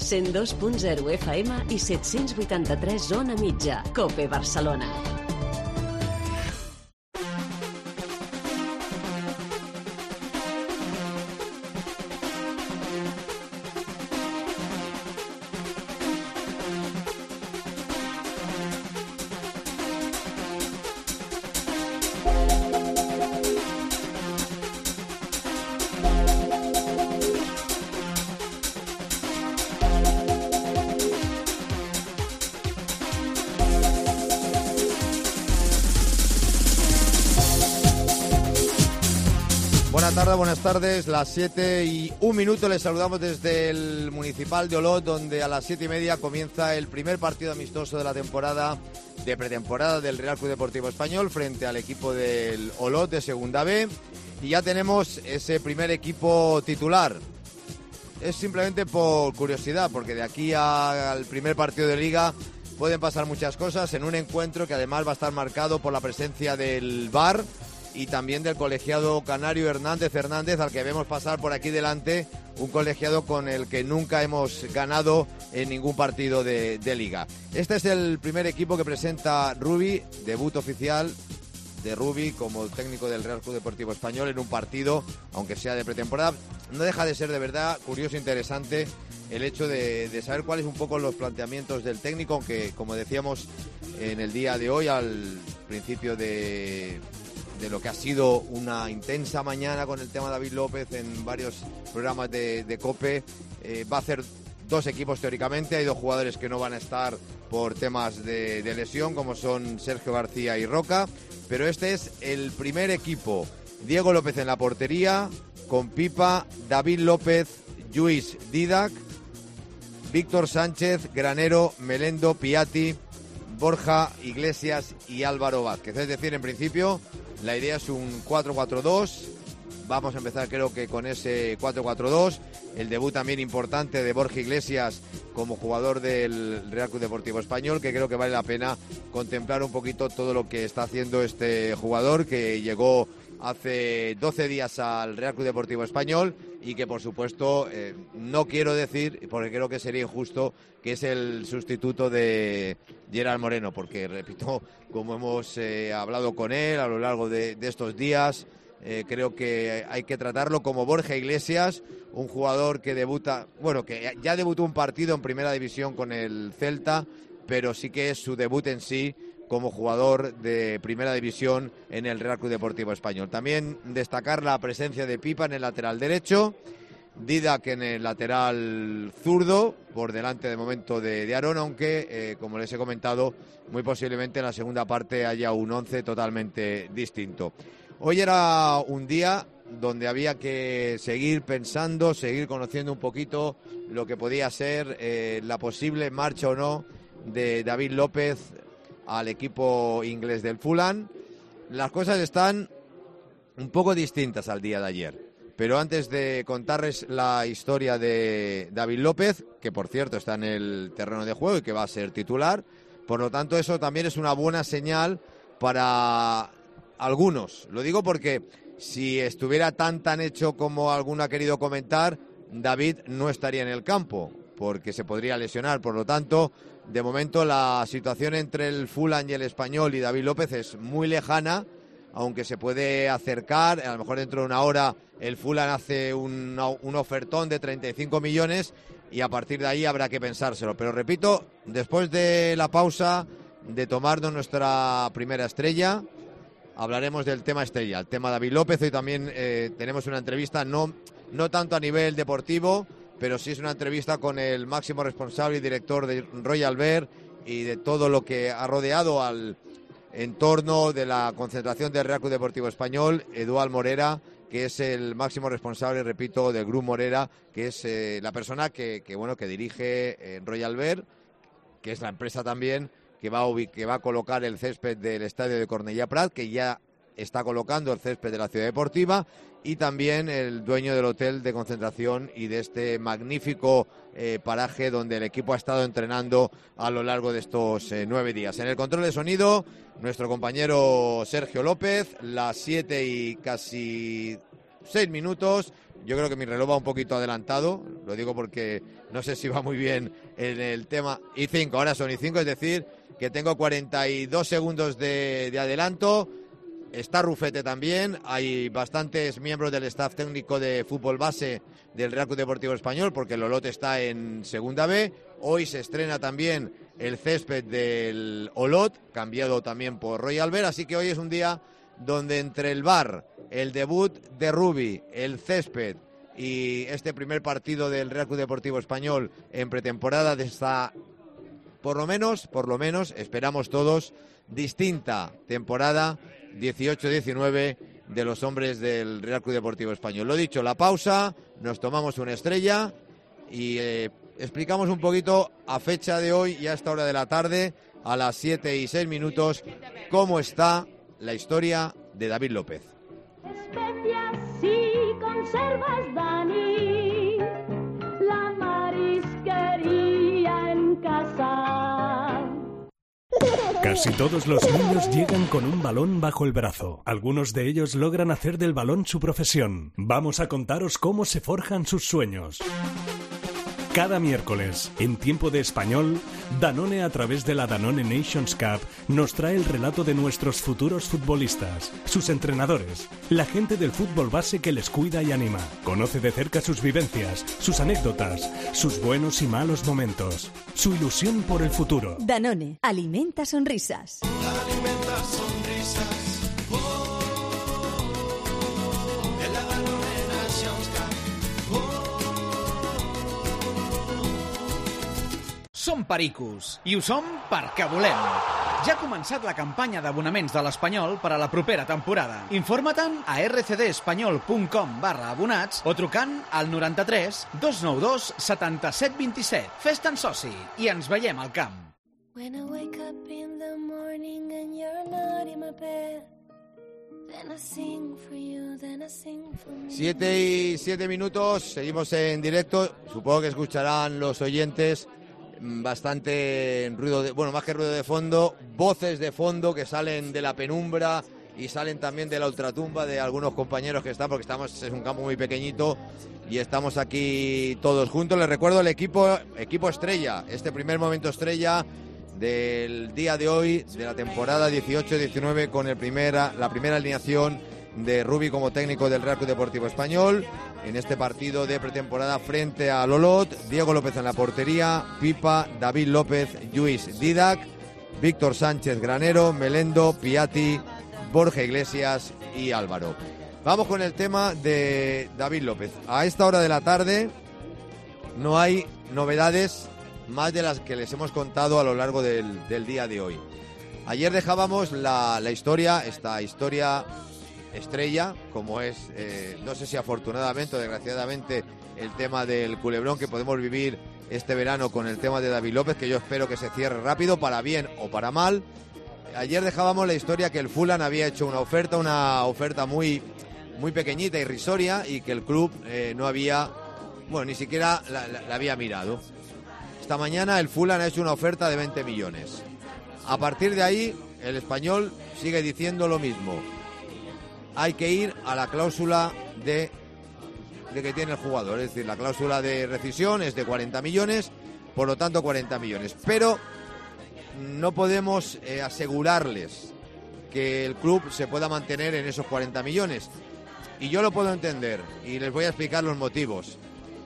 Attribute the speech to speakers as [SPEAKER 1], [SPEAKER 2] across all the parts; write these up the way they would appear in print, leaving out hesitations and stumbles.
[SPEAKER 1] 102.0 FM i 783 zona mitja. COPE Barcelona.
[SPEAKER 2] Buenas tardes, las 7:01. Les saludamos desde el Municipal de Olot, donde a las 7:30 comienza el primer partido amistoso de la temporada, de pretemporada del Real Club Deportivo Español frente al equipo del Olot de Segunda B. Y ya tenemos ese primer equipo titular. Es simplemente por curiosidad, porque de aquí al primer partido de Liga pueden pasar muchas cosas en un encuentro que además va a estar marcado por la presencia del VAR y también del colegiado canario Hernández, al que vemos pasar por aquí delante, un colegiado con el que nunca hemos ganado en ningún partido de Liga. Este es el primer equipo que presenta Rubi, debut oficial de Rubi como técnico del Real Club Deportivo Español en un partido, aunque sea de pretemporada. No deja de ser de verdad curioso e interesante el hecho de saber cuáles un poco los planteamientos del técnico, aunque como decíamos en el día de hoy, al principio de lo que ha sido una intensa mañana con el tema de David López en varios programas de COPE, va a hacer dos equipos teóricamente. Hay dos jugadores que no van a estar por temas de lesión, como son Sergio García y Roca, pero este es el primer equipo. Diego López en la portería, con Pipa, David López, Lluís Didac, Víctor Sánchez, Granero, Melendo, Piatti, Borja Iglesias y Álvaro Vázquez. Es decir, en principio la idea es un 4-4-2. Vamos a empezar creo que con ese 4-4-2. El debut también importante de Borja Iglesias como jugador del Real Club Deportivo Español, que creo que vale la pena contemplar un poquito todo lo que está haciendo este jugador, que llegó hace 12 días al Real Club Deportivo Español y que por supuesto no quiero decir, porque creo que sería injusto, que es el sustituto de Gerard Moreno, porque repito, como hemos hablado con él a lo largo de estos días, creo que hay que tratarlo como Borja Iglesias, un jugador que debuta, bueno, que ya debutó un partido en primera división con el Celta, pero sí que es su debut en sí como jugador de primera división en el Real Club Deportivo Español. También destacar la presencia de Pipa en el lateral derecho, Didac en el lateral zurdo, por delante de momento de Aarón, aunque, como les he comentado, muy posiblemente en la segunda parte haya un 11 totalmente distinto. Hoy era un día donde había que seguir pensando, seguir conociendo un poquito lo que podía ser la posible marcha o no de David López al equipo inglés del Fulham. Las cosas están un poco distintas al día de ayer, pero antes de contarles la historia de David López, que por cierto está en el terreno de juego y que va a ser titular, por lo tanto eso también es una buena señal para algunos. Lo digo porque si estuviera tan hecho como alguno ha querido comentar, David no estaría en el campo, porque se podría lesionar. Por lo tanto, de momento la situación entre el Fulham y el Español y David López es muy lejana, aunque se puede acercar. A lo mejor dentro de una hora el Fulham hace un ofertón de 35 millones y a partir de ahí habrá que pensárselo. Pero repito, después de la pausa, de tomarnos nuestra primera estrella, hablaremos del tema estrella, el tema David López. Hoy también tenemos una entrevista, no tanto a nivel deportivo, pero sí es una entrevista con el máximo responsable y director de Royal Bear y de todo lo que ha rodeado al entorno de la concentración del Real Club Deportivo Español, Eduard Morera, que es el máximo responsable, repito, del Grupo Morera, que es la persona que dirige Royal Bear, que es la empresa también que va a colocar el césped del estadio de Cornellà Prat, que ya está colocando el césped de la Ciudad Deportiva, y también el dueño del hotel de concentración y de este magnífico paraje donde el equipo ha estado entrenando a lo largo de estos 9 días. En el control de sonido, nuestro compañero Sergio López, las 7 y casi 6 minutos. Yo creo que mi reloj va un poquito adelantado, lo digo porque no sé si va muy bien en el tema. Y 5, ahora son y 5, es decir, que tengo 42 segundos de adelanto. Está Rufete también, hay bastantes miembros del staff técnico de fútbol base del Real Club Deportivo Español, porque el Olot está en Segunda B. Hoy se estrena también el césped del Olot, cambiado también por Royal Bear, así que hoy es un día donde entre el VAR, el debut de Rubi, el césped y este primer partido del Real Club Deportivo Español en pretemporada de esta, por lo menos, esperamos todos, distinta temporada 18-19 de los hombres del Real Club Deportivo Español. Lo dicho, la pausa, nos tomamos una estrella y explicamos un poquito a fecha de hoy y a esta hora de la tarde, a las 7:06, cómo está la historia de David López.
[SPEAKER 3] Especias y conservas, Dani, la marisquería en casa.
[SPEAKER 4] Casi todos los niños llegan con un balón bajo el brazo. Algunos de ellos logran hacer del balón su profesión. Vamos a contaros cómo se forjan sus sueños. Cada miércoles, en Tiempo de Español, Danone, a través de la Danone Nations Cup, nos trae el relato de nuestros futuros futbolistas, sus entrenadores, la gente del fútbol base que les cuida y anima. Conoce de cerca sus vivencias, sus anécdotas, sus buenos y malos momentos, su ilusión por el futuro.
[SPEAKER 5] Danone, alimenta sonrisas.
[SPEAKER 6] Alimenta sonrisas. De la Danone Nations Cup.
[SPEAKER 7] Som Pericos, i ho som perquè volem. Ja ha començat la campanya d'abonaments de l'Espanyol per a la propera temporada. Informa-te'n a rcdespanyol.com/abonats o trucant al 93 292 7727. Fes-te'n soci i ens veiem al camp.
[SPEAKER 3] When I wake up in the morning and you're not in my bed, then I sing for you, then I sing for me.
[SPEAKER 2] 7:07, seguimos en directo. Supongo que escucharán los oyentes bastante ruido más que ruido de fondo, voces de fondo que salen de la penumbra y salen también de la ultratumba de algunos compañeros que están, porque es un campo muy pequeñito y estamos aquí todos juntos. Les recuerdo el equipo estrella, este primer momento estrella del día de hoy, de la temporada 18-19, con la primera alineación de Rubi como técnico del Real Club Deportivo Español en este partido de pretemporada frente al Olot. Diego López en la portería, Pipa, David López, Lluís Didac, Víctor Sánchez Granero, Melendo, Piatti, Borja Iglesias y Álvaro. Vamos con el tema de David López. A esta hora de la tarde no hay novedades más de las que les hemos contado a lo largo del día de hoy. Ayer dejábamos esta historia estrella, como es, no sé si afortunadamente o desgraciadamente, el tema del culebrón que podemos vivir este verano con el tema de David López, que yo espero que se cierre rápido, para bien o para mal. Ayer dejábamos la historia que el Fulham había hecho una oferta muy, muy pequeñita, irrisoria, y que el club no había, ni siquiera la había mirado. Esta mañana el Fulham ha hecho una oferta de 20 millones. A partir de ahí, el Español sigue diciendo lo mismo. Hay que ir a la cláusula de que tiene el jugador, es decir, la cláusula de rescisión es de 40 millones, por lo tanto 40 millones. Pero no podemos asegurarles que el club se pueda mantener en esos 40 millones. Y yo lo puedo entender, y les voy a explicar los motivos.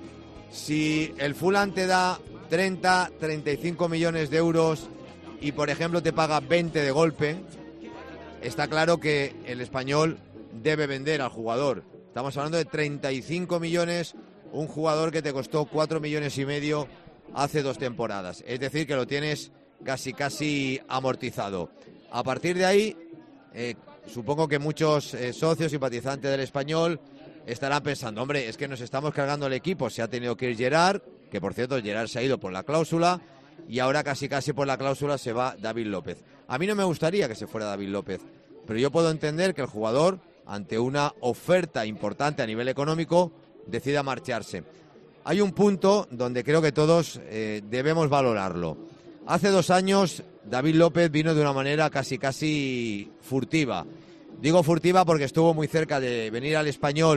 [SPEAKER 2] Si el Fulham te da 30, 35 millones de euros y, por ejemplo, te paga 20 de golpe, está claro que el Español debe vender al jugador. Estamos hablando de 35 millones, un jugador que te costó 4 millones y medio hace 2 temporadas. Es decir, que lo tienes casi amortizado. A partir de ahí, supongo que muchos socios simpatizantes del Español estarán pensando, hombre, es que nos estamos cargando el equipo, se ha tenido que ir Gerard, que por cierto Gerard se ha ido por la cláusula, y ahora casi por la cláusula se va David López. A mí no me gustaría que se fuera David López, pero yo puedo entender que el jugador, ante una oferta importante a nivel económico, decida marcharse. Hay un punto donde creo que todos debemos valorarlo. Hace 2 años David López vino de una manera casi furtiva. Digo furtiva porque estuvo muy cerca de venir al Español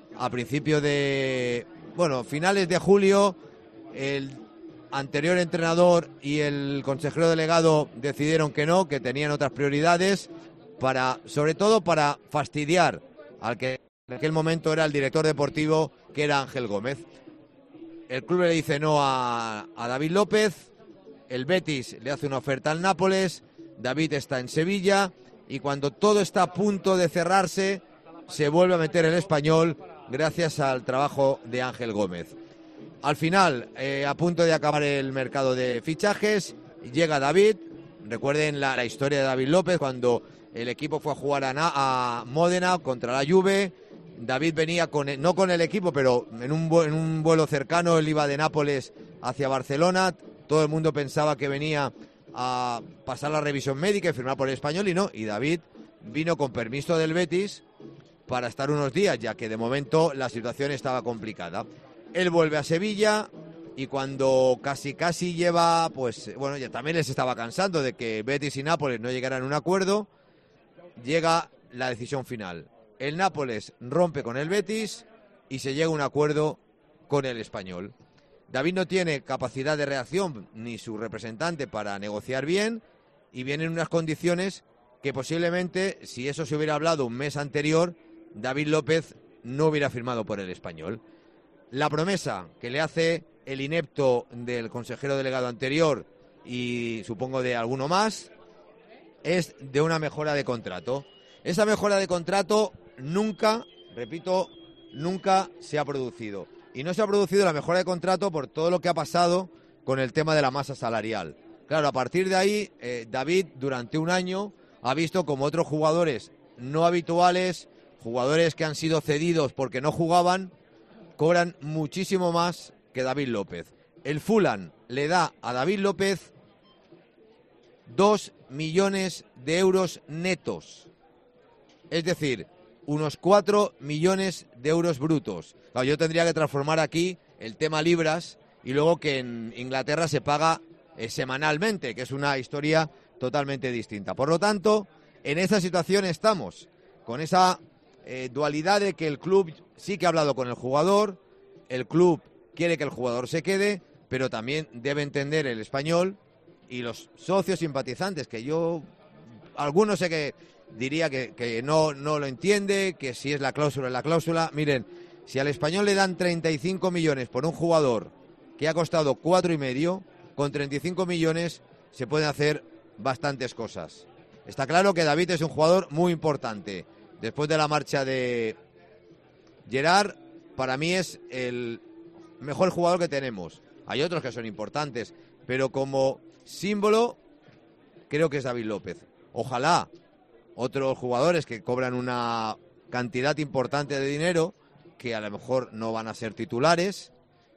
[SPEAKER 2] a principio de, finales de julio, el anterior entrenador y el consejero delegado decidieron que no, que tenían otras prioridades, sobre todo para fastidiar al que en aquel momento era el director deportivo, que era Ángel Gómez. El club le dice no a David López, el Betis le hace una oferta al Nápoles, David está en Sevilla y cuando todo está a punto de cerrarse, se vuelve a meter el Español gracias al trabajo de Ángel Gómez. Al final, a punto de acabar el mercado de fichajes, llega David. Recuerden la historia de David López cuando el equipo fue a jugar a Módena contra la Juve. David venía no con el equipo, pero en un vuelo cercano. Él iba de Nápoles hacia Barcelona. Todo el mundo pensaba que venía a pasar la revisión médica y firmar por el Español, y no. Y David vino con permiso del Betis para estar unos días, ya que de momento la situación estaba complicada. Él vuelve a Sevilla y cuando casi lleva, ya también les estaba cansando de que Betis y Nápoles no llegaran a un acuerdo, llega la decisión final. El Nápoles rompe con el Betis y se llega a un acuerdo con el Español. David no tiene capacidad de reacción ni su representante para negociar bien y vienen unas condiciones que posiblemente, si eso se hubiera hablado un mes anterior, David López no hubiera firmado por el Español. La promesa que le hace el inepto del consejero delegado anterior y supongo de alguno más es de una mejora de contrato. Esa mejora de contrato nunca se ha producido. Y no se ha producido la mejora de contrato por todo lo que ha pasado con el tema de la masa salarial. Claro, a partir de ahí, David durante un año ha visto como otros jugadores no habituales, jugadores que han sido cedidos porque no jugaban, cobran muchísimo más que David López. El Fulham le da a David López 2 millones de euros netos. Es decir, unos 4 millones de euros brutos. Claro, yo tendría que transformar aquí el tema libras y luego que en Inglaterra se paga semanalmente, que es una historia totalmente distinta. Por lo tanto, en esa situación estamos, con esa dualidad de que el club sí que ha hablado con el jugador, el club quiere que el jugador se quede, pero también debe entender el Español y los socios simpatizantes, que algunos sé que diría que no lo entiende, que si es la cláusula es la cláusula. Miren, si al Español le dan 35 millones por un jugador que ha costado 4,5, con 35 millones se pueden hacer bastantes cosas. Está claro que David es un jugador muy importante. Después de la marcha de Gerard, para mí es el mejor jugador que tenemos. Hay otros que son importantes, pero como símbolo creo que es David López. Ojalá otros jugadores que cobran una cantidad importante de dinero, que a lo mejor no van a ser titulares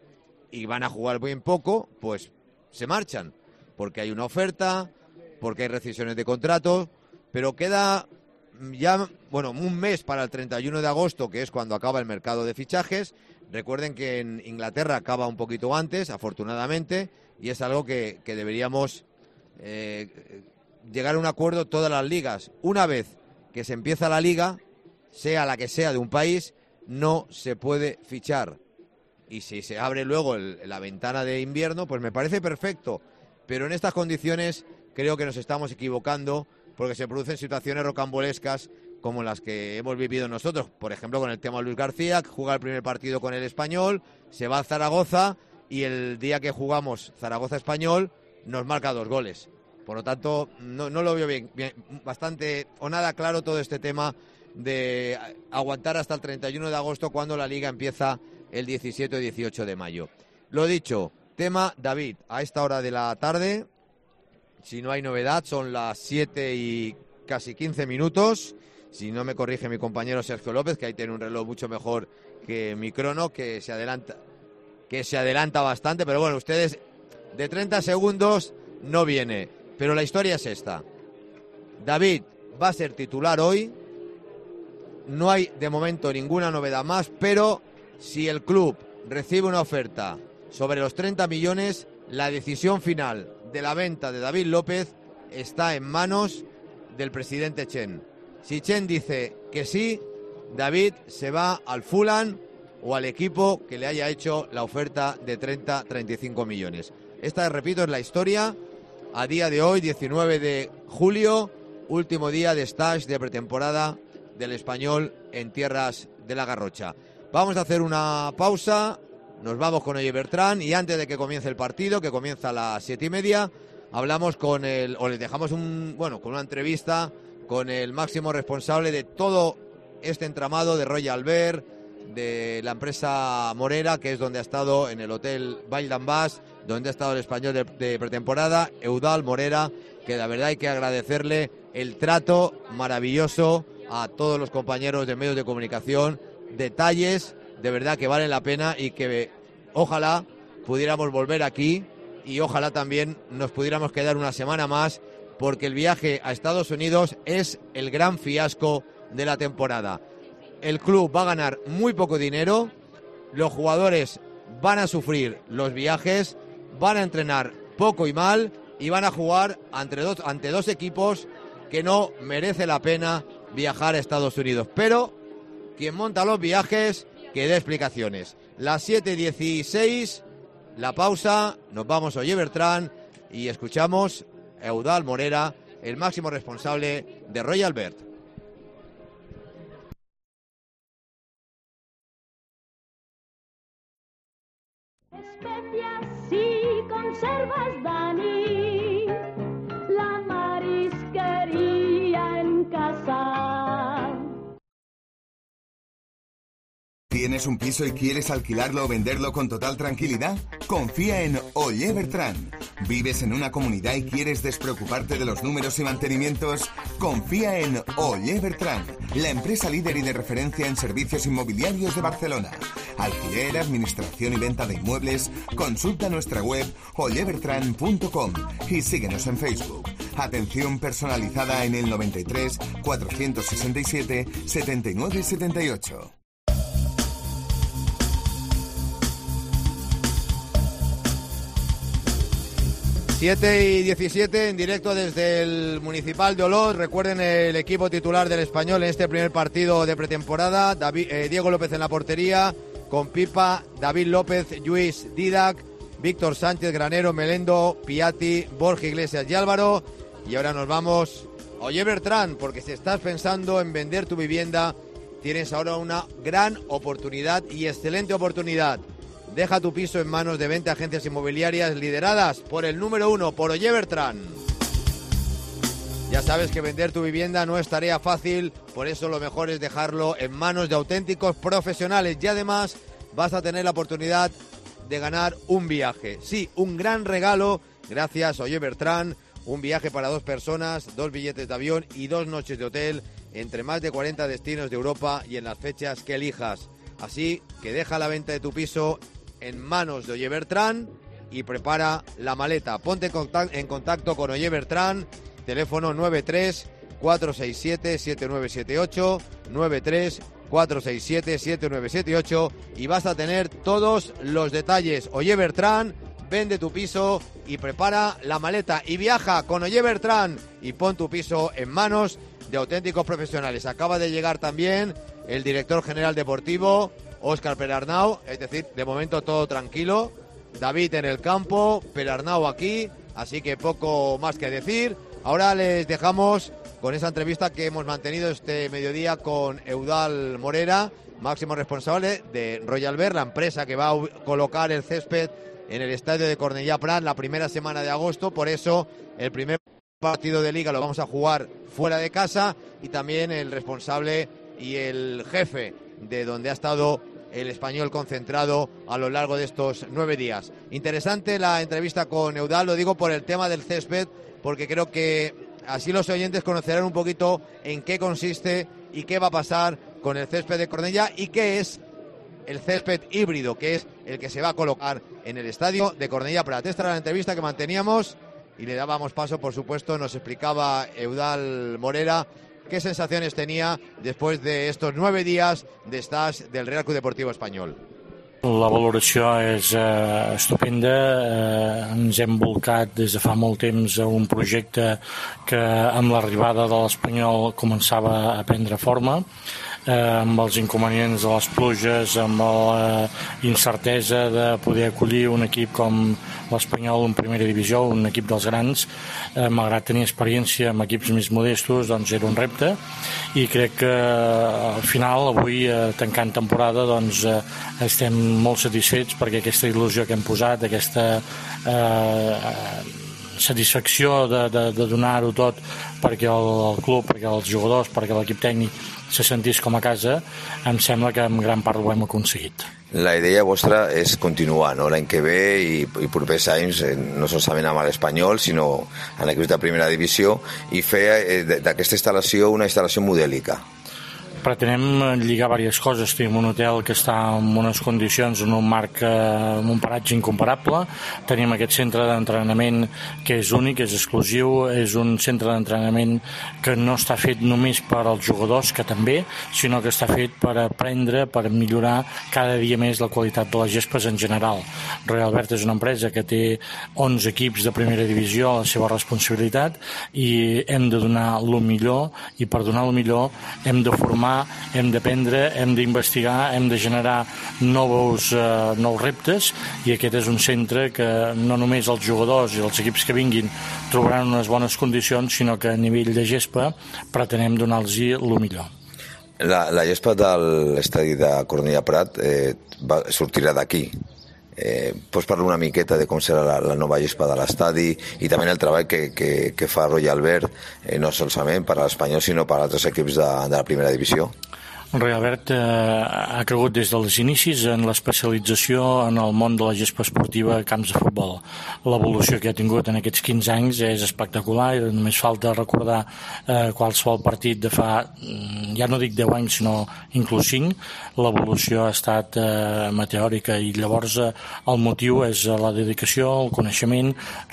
[SPEAKER 2] y van a jugar bien poco, pues se marchan, porque hay una oferta, porque hay rescisiones de contrato, pero queda ya, un mes para el 31 de agosto, que es cuando acaba el mercado de fichajes. Recuerden que en Inglaterra acaba un poquito antes, afortunadamente, y es algo que deberíamos llegar a un acuerdo todas las ligas. Una vez que se empieza la liga, sea la que sea de un país, no se puede fichar. Y si se abre luego la ventana de invierno, pues me parece perfecto. Pero en estas condiciones creo que nos estamos equivocando, porque se producen situaciones rocambolescas como las que hemos vivido nosotros. Por ejemplo, con el tema de Luis García, que juega el primer partido con el Español, se va a Zaragoza y el día que jugamos Zaragoza-Español nos marca 2 goles. Por lo tanto, no lo veo bien, bastante o nada claro todo este tema de aguantar hasta el 31 de agosto cuando la Liga empieza el 17 o 18 de mayo. Lo dicho, tema David, a esta hora de la tarde, si no hay novedad, son las 7 y casi 15 minutos. Si no me corrige mi compañero Sergio López, que ahí tiene un reloj mucho mejor que mi crono, que se adelanta bastante, pero bueno, ustedes de 30 segundos no viene. Pero la historia es esta. David va a ser titular hoy. No hay de momento ninguna novedad más, pero si el club recibe una oferta sobre los 30 millones, la decisión final de la venta de David López está en manos del presidente Chen. Si Chen dice que sí, David se va al Fulham o al equipo que le haya hecho la oferta de 30-35 millones. Esta, repito, es la historia a día de hoy, 19 de julio, último día de stage de pretemporada del Español en tierras de la Garrocha. Vamos a hacer una pausa, nos vamos con Oyer Bertrán y antes de que comience el partido, que comienza a las 7:30, hablamos con les dejamos con una entrevista con el máximo responsable de todo este entramado de Royal Albert, de la empresa Morera, que es donde ha estado en el Hotel Vall d'en Bas, donde ha estado el Español de pretemporada, Eudald Morera, que la verdad hay que agradecerle el trato maravilloso a todos los compañeros de medios de comunicación, detalles de verdad que valen la pena y que ojalá pudiéramos volver aquí y ojalá también nos pudiéramos quedar una semana más, porque el viaje a Estados Unidos es el gran fiasco de la temporada. El club va a ganar muy poco dinero, los jugadores van a sufrir los viajes, van a entrenar poco y mal y van a jugar ante dos equipos que no merece la pena viajar a Estados Unidos. Pero quien monta los viajes, que dé explicaciones. Las 7:16, la pausa, nos vamos a Oyer Bertrán y escuchamos a Eudald Morera, el máximo responsable de Royal Albert.
[SPEAKER 8] Especias y conservas, Dani, la marisquería en casa.
[SPEAKER 9] ¿Tienes un piso y quieres alquilarlo o venderlo con total tranquilidad? Confía en Oyer Bertrán. ¿Vives en una comunidad y quieres despreocuparte de los números y mantenimientos? Confía en Oyer Bertrán, la empresa líder y de referencia en servicios inmobiliarios de Barcelona. Alquiler, administración y venta de inmuebles. Consulta nuestra web oyerbertran.com y síguenos en Facebook. Atención personalizada en el 93 467 79 78.
[SPEAKER 2] y 17 en directo desde el Municipal de Olot. Recuerden el equipo titular del Español en este primer partido de pretemporada. Diego López en la portería, con Pipa, David López, Lluís, Didac, Víctor Sánchez, Granero, Melendo, Piatti, Borja Iglesias y Álvaro. Y ahora nos vamos a Oyer Bertrán, porque si estás pensando en vender tu vivienda, tienes ahora una gran oportunidad y excelente oportunidad. Deja tu piso en manos de 20 agencias inmobiliarias lideradas por el número 1, por Oyer Bertrán. Ya sabes que vender tu vivienda no es tarea fácil, por eso lo mejor es dejarlo en manos de auténticos profesionales y además vas a tener la oportunidad de ganar un viaje. Sí, un gran regalo, gracias a Oyer Bertrán, un viaje para 2 personas, 2 billetes de avión y 2 noches de hotel entre más de 40 destinos de Europa y en las fechas que elijas. Así que deja la venta de tu piso en manos de Oyer Bertrán y prepara la maleta. Ponte en contacto con Oyer Bertrán, teléfono 93 467 7978, 93 467 7978 y vas a tener todos los detalles. Oyer Bertrán, vende tu piso y prepara la maleta y viaja con Oyer Bertrán y pon tu piso en manos de auténticos profesionales. Acaba de llegar también el director general deportivo, Óscar Perarnau, es decir, de momento todo tranquilo. David en el campo, Perarnau aquí, así que poco más que decir. Ahora les dejamos con esa entrevista que hemos mantenido este mediodía con Eudald Morera, máximo responsable de Royal Albert, la empresa que va a colocar el césped en el estadio de Cornellà Prat la primera semana de agosto. Por eso el primer partido de Liga lo vamos a jugar fuera de casa y también el responsable y el jefe de donde ha estado el Español concentrado a lo largo de estos 9 días. Interesante la entrevista con Eudald, lo digo por el tema del césped, porque creo que así los oyentes conocerán un poquito en qué consiste y qué va a pasar con el césped de Cornellà y qué es el césped híbrido, que es el que se va a colocar en el estadio de Cornellà Prat. Esta era la entrevista que manteníamos y le dábamos paso, por supuesto, nos explicaba Eudald Morera qué sensaciones tenía después de estos 9 días de stage del Real Club Deportivo Espanyol.
[SPEAKER 10] La valoració és estupenda. Ens hem volcat des de fa molt temps a un projecte que amb l'arribada de l'Espanyol començava a prendre forma. amb els inconvenients de les pluges, amb la incertesa de poder acollir un equip com l'Espanyol en primera divisió, un equip dels grans, malgrat tenir experiència amb equips més modestos, doncs era un repte, i crec que al final, avui, tancant temporada, doncs estem molt satisfets perquè aquesta il·lusió que hem posat, aquesta satisfacció de donar-ho tot perquè el club, perquè els jugadors, perquè l'equip tècnic se sentís com a casa, em sembla que en gran part ho hem aconseguit.
[SPEAKER 2] La idea vostra és continuar, no? L'any que ve i propers anys, no solament amb l'Espanyol, sinó en equips de primera divisió, i fer d'aquesta instal·lació una instal·lació modèlica.
[SPEAKER 10] Pretenem lligar diverses coses. Tenim un hotel que està en unes condicions, en un marc, en un paratge incomparable. Tenim aquest centre d'entrenament que és únic, és exclusiu, és un centre d'entrenament que no està fet només per als jugadors, que també, sinó que està fet per aprendre, per millorar cada dia més la qualitat de les gespes en general. Royal Albert és una empresa que té 11 equips de primera divisió a la seva responsabilitat i hem de donar el millor, i per donar el millor hem de formar, hem d'aprendre, hem d'investigar, hem de generar nous reptes, i aquest és un centre que no només els jugadors i els equips que vinguin trobaran unes bones condicions, sinó que a nivell de gespa pretenem donar-los el millor.
[SPEAKER 2] La gespa de l'estadi de Cornellà Prat sortirà d'aquí. Pots parlar una miqueta de com serà la nova gespa de l'estadi i també el treball que fa Royal Albert, no solament per a l'Espanyol sinó per a altres equips de la primera divisió?
[SPEAKER 10] Royal Albert ha cregut des dels inicis en l'especialització en el món de la gespa esportiva a camps de futbol. L'evolució que ha tingut en aquests 15 anys és espectacular, i només falta recordar qualsevol partit de fa, ja no dic 10 anys, sinó inclús 5, l'evolució ha estat meteòrica, i llavors el motiu és la dedicació, el coneixement,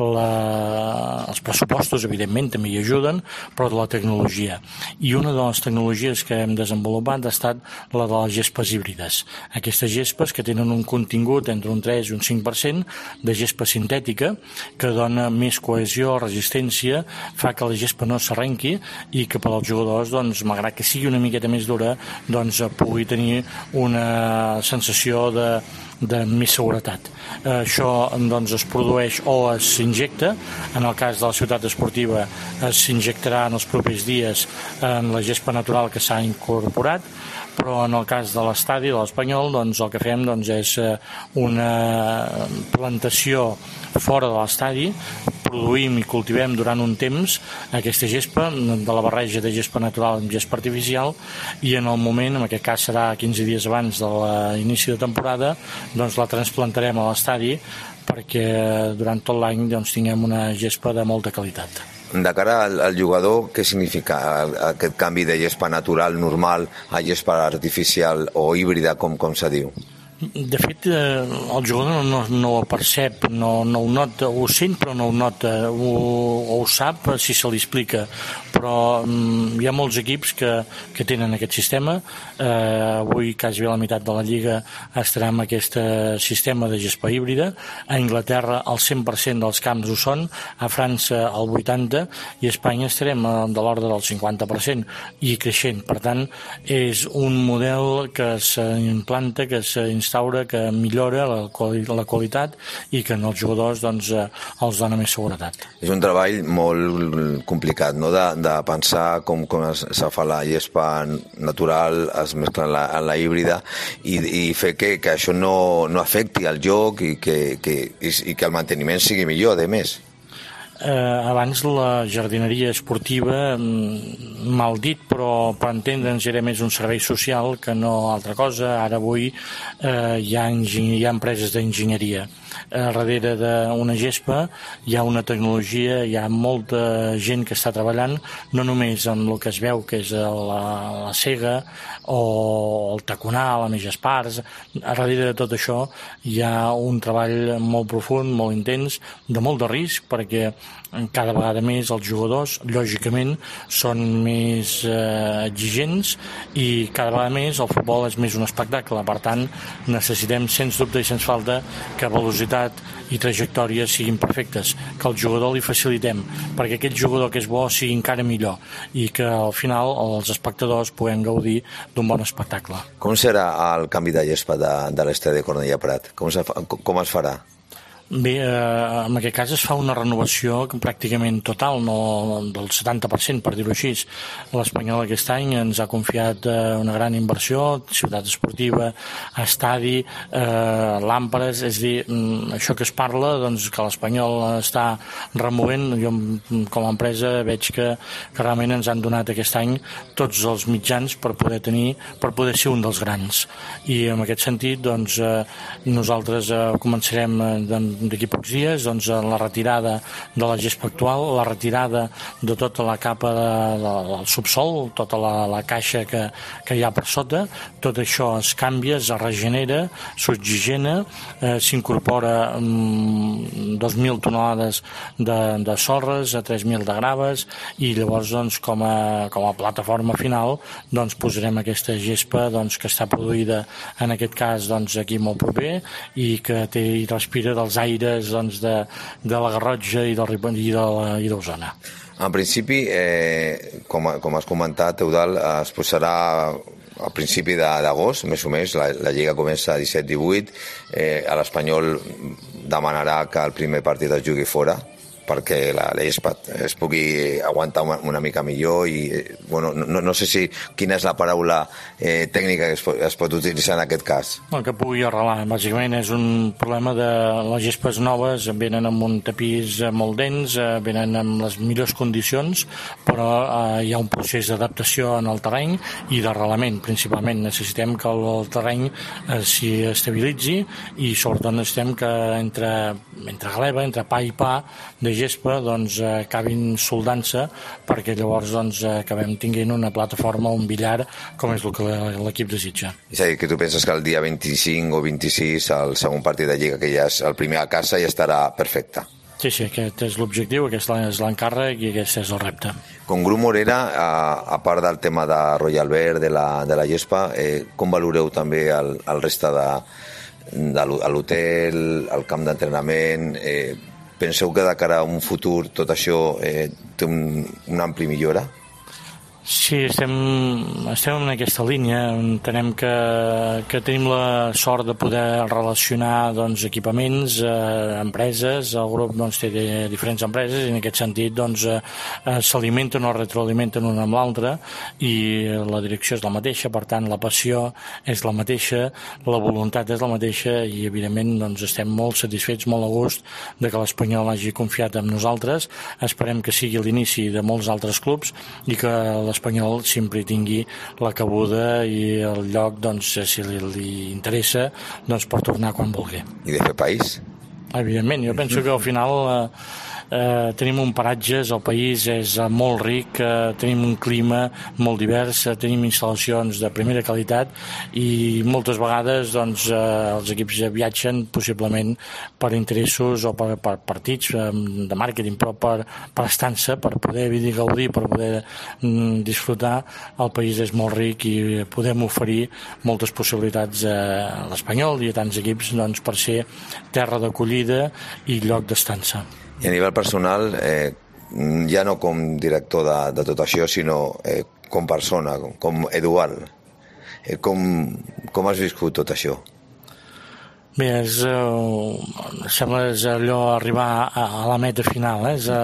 [SPEAKER 10] els pressupostos, evidentment, també hi ajuden, però de la tecnologia. I una de les tecnologies que hem desenvolupat ha estat la de les gespes híbrides. Aquestes gespes que tenen un contingut entre un 3 i un 5% de gespa sintètica, que dona més cohesió, resistència, fa que la gespa no s'arrenqui i que per als jugadors, doncs, malgrat que sigui una miqueta més dura, doncs pugui tenir una sensació de més seguretat. Això doncs es produeix o s'injecta, en el cas de la ciutat esportiva s'injectarà en els propers dies en la gespa natural que s'ha incorporat, però en el cas de l'estadi de l'Espanyol, doncs el que fem és una plantació fora de l'estadi, produïm i cultivem durant un temps aquesta gespa, de la barreja de gespa natural amb gespa artificial, i en el moment, en aquest cas serà 15 dies abans de l'inici de temporada, doncs la transplantarem a l'estadi perquè durant tot l'any tinguem una gespa de molta qualitat.
[SPEAKER 2] De cara al jugador, què significa aquest canvi de gespa natural normal a gespa artificial o híbrida, com se diu?
[SPEAKER 10] De fet, el jugador no ho percep, no ho nota, ho sent però no ho nota, o ho sap si se li explica, però hi ha molts equips que tenen aquest sistema. Avui quasi la meitat de la Lliga estarà amb aquest sistema de gespa híbrida. A Anglaterra el 100% dels camps ho són, a França el 80%, i a Espanya estarem de l'ordre del 50% i creixent. Per tant, és un model que s'implanta, que s'instaura, que millora la qualitat i que als jugadors els dona més seguretat.
[SPEAKER 2] És un treball molt complicat, no?, de pensar com se fa la gespa natural, es mescla en la híbrida, i fer que això no afecti el joc i que el manteniment sigui millor, a més.
[SPEAKER 10] Abans la jardineria esportiva, mal dit, però per entendre'ns era més un servei social que no altra cosa. Ara avui hi ha empreses d'enginyeria. Darrere d'una gespa hi ha una tecnologia, hi ha molta gent que està treballant, no només amb el que es veu que és la sega o el taconar, les mitges parts. Darrere de tot això hi ha un treball molt profund, molt intens, de molt de risc, perquè cada vegada més els jugadors, lògicament, són més exigents i cada vegada més el futbol és més un espectacle. Per tant, necessitem, sens dubte i sens falta, que velocitat i trajectòria siguin perfectes, que al jugador li facilitem, perquè aquell jugador que és bo sigui encara millor i que al final els espectadors puguem gaudir d'un bon espectacle.
[SPEAKER 2] Com serà el canvi de gespa de l'estadi de Cornellà Prat? Com es farà?
[SPEAKER 10] Bé, en aquest cas es fa una renovació pràcticament total, no del 70%, per dir-ho així. L'Espanyol aquest any ens ha confiat una gran inversió, ciutat esportiva, estadi, làmpades, és a dir, això que es parla, doncs, que l'Espanyol està removent. Jo, com a empresa, veig que realment ens han donat aquest any tots els mitjans per poder ser un dels grans. I en aquest sentit, doncs, nosaltres començarem d'aquí pocs dies, doncs, la retirada de la gespa actual, la retirada de tota la capa del subsol, tota la caixa que hi ha per sota. Tot això es canvia, es regenera, s'oxigena, s'incorpora 2.000 tonelades de sorres, 3.000 de graves, i llavors, doncs, com a plataforma final, doncs, posarem aquesta gespa, doncs, que està produïda en aquest cas, doncs, aquí molt proper, i que i respira dels aires, doncs, de la Garrotxa i d'Osona.
[SPEAKER 2] En principi, com has comentat, Eudald, es posarà a principi d'agost, més o més, la Lliga comença a 17-18, l'Espanyol demanarà que el primer partit es jugui fora, perquè la gespa es pugui aguantar una mica millor i, bueno, no sé quina és la paraula tècnica que es pot utilitzar en aquest cas.
[SPEAKER 10] El que pugui arrelar, bàsicament és un problema de les gespes noves, venen amb un tapís molt dens, venen amb les millors condicions, però hi ha un procés d'adaptació en el terreny i d'arrelament, principalment. Necessitem que el terreny s'hi estabilitzi i sobretot necessitem que entre gleba, entre pa i pa de gespa, doncs, acabin soldant-se, perquè llavors, doncs, acabem tinguent una plataforma, un billar, com és el que l'equip desitja.
[SPEAKER 2] És a dir, que tu penses que el dia 25 o 26, el segon partit de Lliga, que ja és el primer a casa, ja estarà perfecte?
[SPEAKER 10] Sí, aquest és l'objectiu, aquest és l'encàrrec i aquest és el repte.
[SPEAKER 2] Com Grup Morera, a part del tema de Royal Verd, de la gespa, com valoreu també el reste de l'hotel, el camp d'entrenament? Penseu que de cara a un futur tot això té un ampli millora?
[SPEAKER 10] Sí, estem en aquesta línia. Entenem que tenim la sort de poder relacionar, doncs, equipaments, empreses. El grup, doncs, té diferents empreses i en aquest sentit, doncs, s'alimenten o retroalimenten una amb l'altra i la direcció és la mateixa, per tant la passió és la mateixa, la voluntat és la mateixa i evidentment, doncs, estem molt satisfets, molt a gust de que l'Espanyol hagi confiat en nosaltres. Esperem que sigui l'inici de molts altres clubs i que l'Espanyol sempre tingui la cabuda i el lloc, doncs, si li interessa, doncs, per tornar quan vulgui.
[SPEAKER 2] I de fer país?
[SPEAKER 10] Evidentment, jo penso que al final tenim un paratge, el país és molt ric, tenim un clima molt divers, tenim instal·lacions de primera qualitat i moltes vegades, doncs, els equips viatgen possiblement per interessos o per partits de màrqueting, però per estar-se, per poder gaudir, per poder disfrutar. El país és molt ric i podem oferir moltes possibilitats a l'Espanyol i a tants equips, doncs, per ser terra d'acollida i lloc d'estança.
[SPEAKER 2] I a nivell personal, ja no com director de tot això, sinó com persona, com Eduard, com has viscut tot això?
[SPEAKER 10] Bé, sembla allò arribar a la meta final,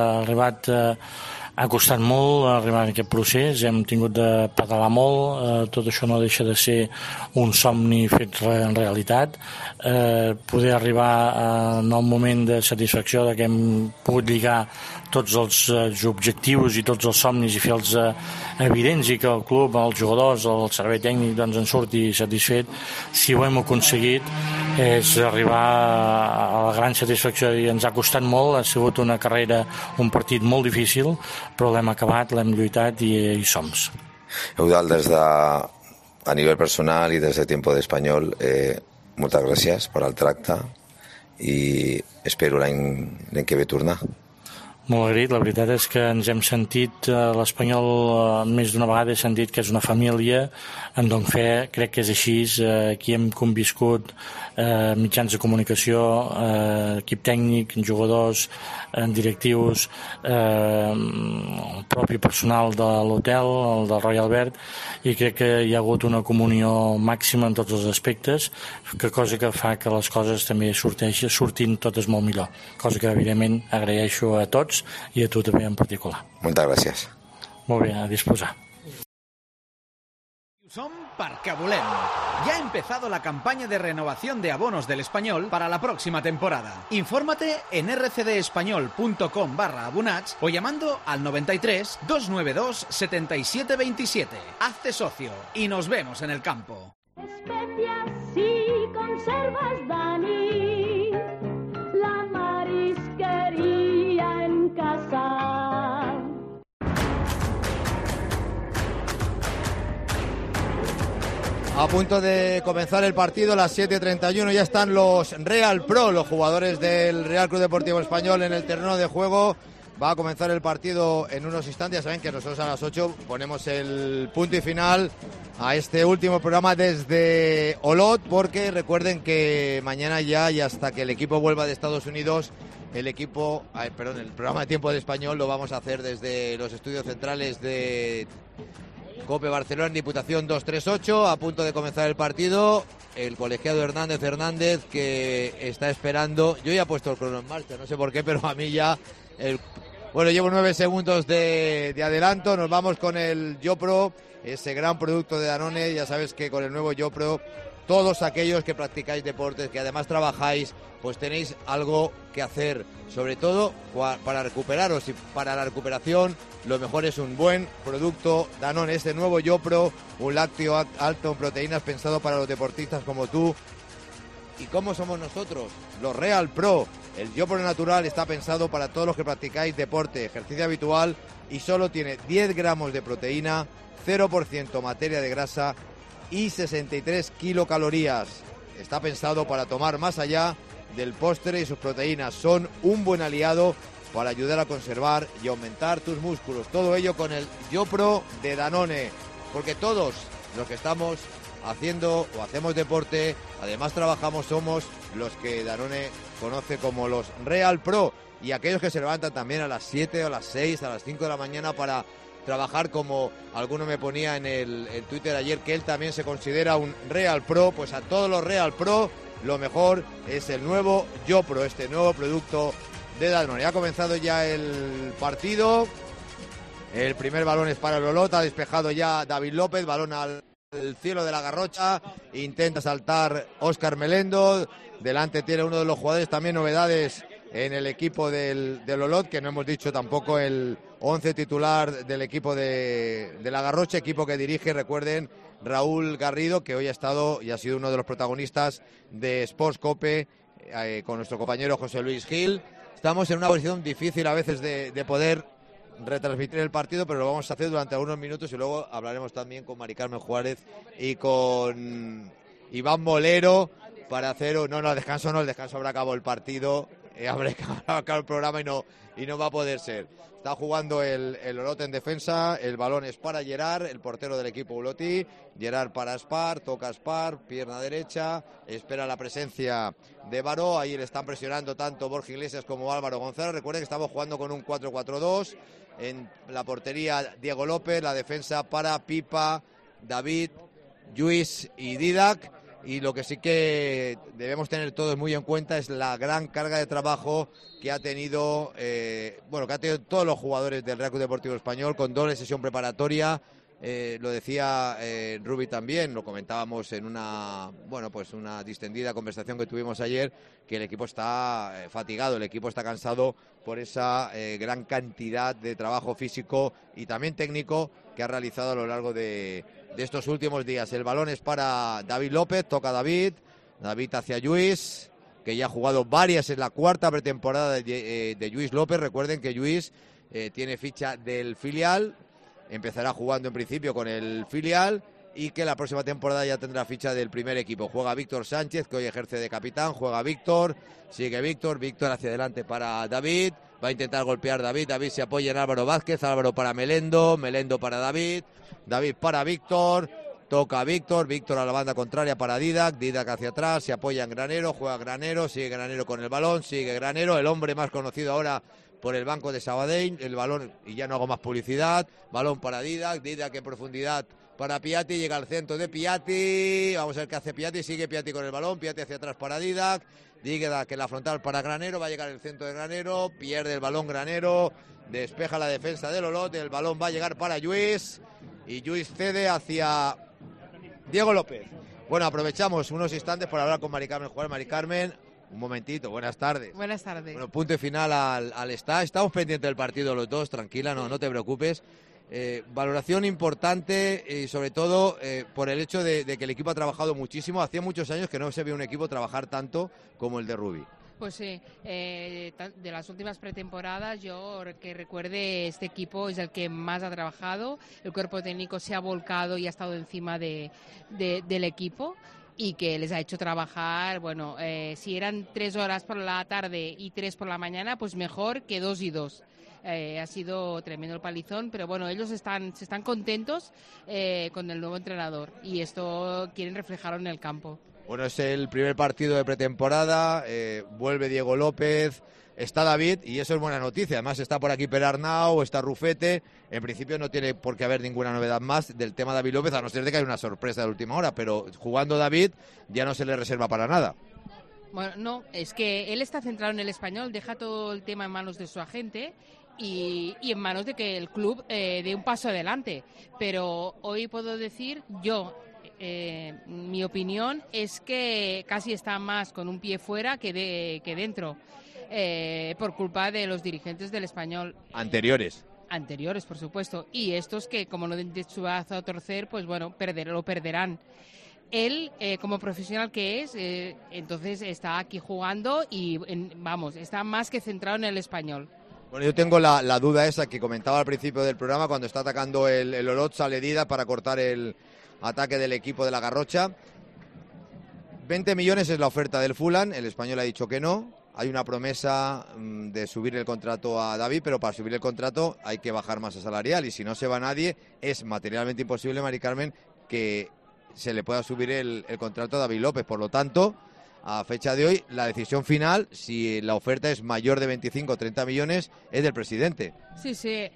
[SPEAKER 10] ha costat molt arribar a aquest procés, hem tingut de pedalar molt, tot això no deixa de ser un somni fet en realitat. Poder arribar en el moment de satisfacció de que hem pogut lligar tots els objectius i tots els somnis i fer-los evidents i que el club, els jugadors, el servei tècnic, doncs, en surti satisfet. Si ho hem aconseguit és arribar a la gran satisfacció i ens ha costat molt, ha sigut una carrera, un partit molt difícil, però l'hem acabat, l'hem lluitat i hi som.
[SPEAKER 2] Eudald, a nivell personal i des de Tiempo de Espanyol, moltes gràcies per al tracte i espero l'any que ve tornar.
[SPEAKER 10] Molt agraït, la veritat és que ens hem sentit, l'Espanyol més d'una vegada he sentit que és una família, en dono fe, crec que és així, aquí hem conviscut mitjans de comunicació, equip tècnic, jugadors, directius, el propi personal de l'hotel, el del Royal Albert, i crec que hi ha hagut una comunió màxima en tots els aspectes, cosa que fa que les coses també surtin totes molt millor, cosa que evidentment agraeixo a tots y a tu també en particular.
[SPEAKER 9] Muchas gracias.
[SPEAKER 10] Molt bé, a disposar.
[SPEAKER 7] Som perquè volem. Ya ha empezado la campaña de renovación de abonos del Español para la próxima temporada. Infórmate en rcdespañol.com/abonats o llamando al 93 292 7727. Hazte socio y nos vemos en el campo.
[SPEAKER 8] Especias y conservas, Dani. La marisquería en casa.
[SPEAKER 2] A punto de comenzar el partido, a las 7:31 ya están los Real Pro, los jugadores del Real Club Deportivo Español en el terreno de juego. Va a comenzar el partido en unos instantes. Ya saben que nosotros a las 8 ponemos el punto y final a este último programa desde Olot, porque recuerden que mañana ya y hasta que el equipo vuelva de Estados Unidos, el programa de Tiempo de Español lo vamos a hacer desde los estudios centrales de COPE Barcelona en Diputación 238, a punto de comenzar el partido. El colegiado Hernández, que está esperando. Yo ya he puesto el crono en marcha, no sé por qué, pero a mí ya... llevo 9 segundos de adelanto. Nos vamos con el YoPro, ese gran producto de Danone. Ya sabes que con el nuevo YoPro, todos aquellos que practicáis deportes, que además trabajáis, pues tenéis algo que hacer, sobre todo para recuperaros, y para la recuperación lo mejor es un buen producto Danone, este nuevo YoPro, un lácteo alto en proteínas pensado para los deportistas como tú. ¿Y cómo somos nosotros? Los Real Pro. El YoPro natural está pensado para todos los que practicáis deporte, ejercicio habitual, y solo tiene 10 gramos de proteína, 0% materia de grasa y 63 kilocalorías. Está pensado para tomar más allá del postre, y sus proteínas son un buen aliado para ayudar a conservar y aumentar tus músculos. Todo ello con el YoPro de Danone, porque todos los que estamos haciendo o hacemos deporte, además trabajamos, somos los que Danone conoce como los Real Pro, y aquellos que se levantan también a las 7, a las 6, a las 5 de la mañana para trabajar, como alguno me ponía en el Twitter ayer, que él también se considera un Real Pro. Pues a todos los Real Pro, lo mejor es el nuevo YoPro, este nuevo producto de Danone. Ha comenzado ya el partido. El primer balón es para el Olot, ha despejado ya David López, balón al cielo de la Garrocha, intenta saltar Óscar Melendo, delante tiene uno de los jugadores, también novedades en el equipo del Olot, que no hemos dicho tampoco el 11 titular del equipo de la Garrocha, equipo que dirige, recuerden, Raúl Garrido, que hoy ha estado y ha sido uno de los protagonistas de Sports Cope con nuestro compañero José Luis Gil. Estamos en una posición difícil a veces de poder retransmitir el partido, pero lo vamos a hacer durante algunos minutos, y luego hablaremos también con Mari Carmen Juárez y con Iván Molero para hacer... el descanso habrá acabado el partido, habrá acabado el programa y no va a poder ser. Está jugando el Olot en defensa, el balón es para Gerard, el portero del equipo olotí. Gerard para Espar, toca Espar, pierna derecha, espera la presencia de Baró, ahí le están presionando tanto Borja Iglesias como Álvaro González. Recuerden que estamos jugando con un 4-4-2, en la portería Diego López, la defensa para Pipa, David, Lluís y Didac. Y lo que sí que debemos tener todos muy en cuenta es la gran carga de trabajo que ha tenido, todos los jugadores del Real Club Deportivo Español, con doble sesión preparatoria. Lo decía Rubi también, lo comentábamos en una distendida conversación que tuvimos ayer, que el equipo está fatigado, el equipo está cansado por esa gran cantidad de trabajo físico y también técnico que ha realizado a lo largo de estos últimos días. El balón es para David López, toca David hacia Lluís, que ya ha jugado varias, en la cuarta pretemporada de Lluís López. Recuerden que Lluís tiene ficha del filial, empezará jugando en principio con el filial y que la próxima temporada ya tendrá ficha del primer equipo. Juega Víctor Sánchez, que hoy ejerce de capitán, juega Víctor, sigue Víctor hacia adelante para David, va a intentar golpear David se apoya en Álvaro Vázquez, Álvaro para Melendo para David para Víctor, toca Víctor a la banda contraria para Didac hacia atrás, se apoya en Granero, juega Granero, sigue Granero con el balón, sigue Granero, el hombre más conocido ahora por el banco de Sabadell, el balón, y ya no hago más publicidad, balón para Didac en profundidad para Piatti, llega al centro de Piatti, vamos a ver qué hace Piatti, sigue Piatti con el balón, Piatti hacia atrás para Didac en la frontal para Granero, va a llegar el centro de Granero, pierde el balón Granero, despeja la defensa del Olot, el balón va a llegar para Lluís, y Lluís cede hacia Diego López. Bueno, aprovechamos unos instantes para hablar con Mari Carmen Juárez. Mari Carmen, un momentito, buenas tardes.
[SPEAKER 11] Buenas tardes.
[SPEAKER 2] Bueno, punto y final al Stade. Estamos pendientes del partido los dos, tranquila, no te preocupes. Valoración importante y sobre todo por el hecho de que el equipo ha trabajado muchísimo. Hacía muchos años que no se ve un equipo trabajar tanto como el de Rubí.
[SPEAKER 11] Pues sí, de las últimas pretemporadas yo que recuerde este equipo es el que más ha trabajado, el cuerpo técnico se ha volcado y ha estado encima del equipo y que les ha hecho trabajar, bueno, si eran 3 horas por la tarde y 3 por la mañana, pues mejor que 2 y 2. Ha sido tremendo el palizón, pero bueno, ellos se están contentos con el nuevo entrenador y esto quieren reflejarlo en el campo.
[SPEAKER 2] Bueno, es el primer partido de pretemporada, vuelve Diego López, está David y eso es buena noticia. Además está por aquí Perarnau, está Rufete. En principio no tiene por qué haber ninguna novedad más del tema David López, a no ser de que haya una sorpresa de última hora, pero jugando David ya no se le reserva para nada.
[SPEAKER 11] Bueno, no, es que él está centrado en el Español, deja todo el tema en manos de su agente y en manos de que el club dé un paso adelante. Pero hoy puedo decir mi opinión es que casi está más con un pie fuera que dentro, por culpa de los dirigentes del Español.
[SPEAKER 2] Anteriores,
[SPEAKER 11] por supuesto. Y estos que, como no den su brazo a torcer, pues bueno, lo perderán. Él, como profesional que es, entonces está aquí jugando y, está más que centrado en el Español.
[SPEAKER 2] Bueno, yo tengo la duda esa que comentaba al principio del programa, cuando está atacando el Olot, sale Didac para cortar el ataque del equipo de la Garrocha. 20 millones es la oferta del Fulham, el Español ha dicho que no. Hay una promesa de subir el contrato a David, pero para subir el contrato hay que bajar masa salarial y si no se va nadie es materialmente imposible, Mari Carmen, que se le pueda subir el contrato a David López. Por lo tanto, a fecha de hoy, la decisión final, si la oferta es mayor de 25 o 30 millones, es del presidente.
[SPEAKER 11] Sí,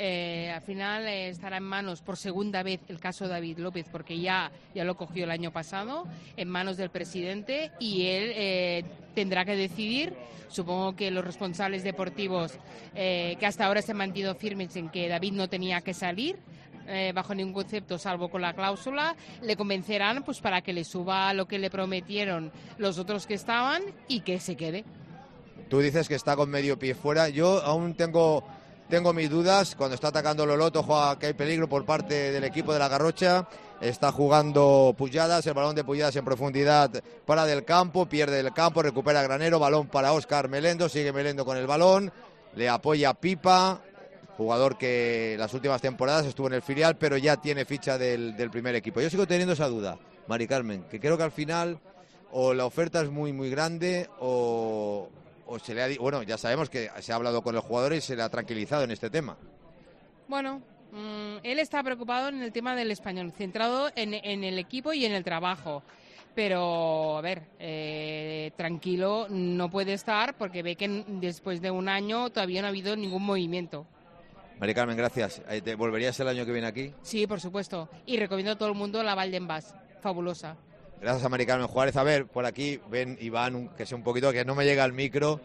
[SPEAKER 11] al final estará en manos por segunda vez el caso de David López, porque ya lo cogió el año pasado, en manos del presidente, y él tendrá que decidir. Supongo que los responsables deportivos, que hasta ahora se han mantenido firmes en que David no tenía que salir, bajo ningún concepto, salvo con la cláusula, le convencerán pues para que le suba lo que le prometieron los otros que estaban y que se quede.
[SPEAKER 2] Tú dices que está con medio pie fuera. Yo aún tengo mis dudas. Cuando está atacando Loloto, juega que hay peligro por parte del equipo de la Garrocha. Está jugando Pujadas, el balón de Pujadas en profundidad para del campo, pierde el campo, recupera Granero, balón para Óscar Melendo, sigue Melendo con el balón, le apoya Pipa, jugador que las últimas temporadas estuvo en el filial, pero ya tiene ficha del primer equipo. Yo sigo teniendo esa duda, Mari Carmen, que creo que al final o la oferta es muy, muy grande o se le ha... Bueno, ya sabemos que se ha hablado con el jugador y se le ha tranquilizado en este tema.
[SPEAKER 11] Bueno, él está preocupado en el tema del Español, centrado en el equipo y en el trabajo. Pero, a ver, tranquilo no puede estar porque ve que después de un año todavía no ha habido ningún movimiento.
[SPEAKER 2] Mari Carmen, gracias. ¿Te volverías el año que viene aquí?
[SPEAKER 11] Sí, por supuesto. Y recomiendo a todo el mundo la Val d'en Bas. Fabulosa.
[SPEAKER 2] Gracias a Mari Carmen Juárez. A ver, por aquí ven Iván, que sea un poquito, que no me llega el micro.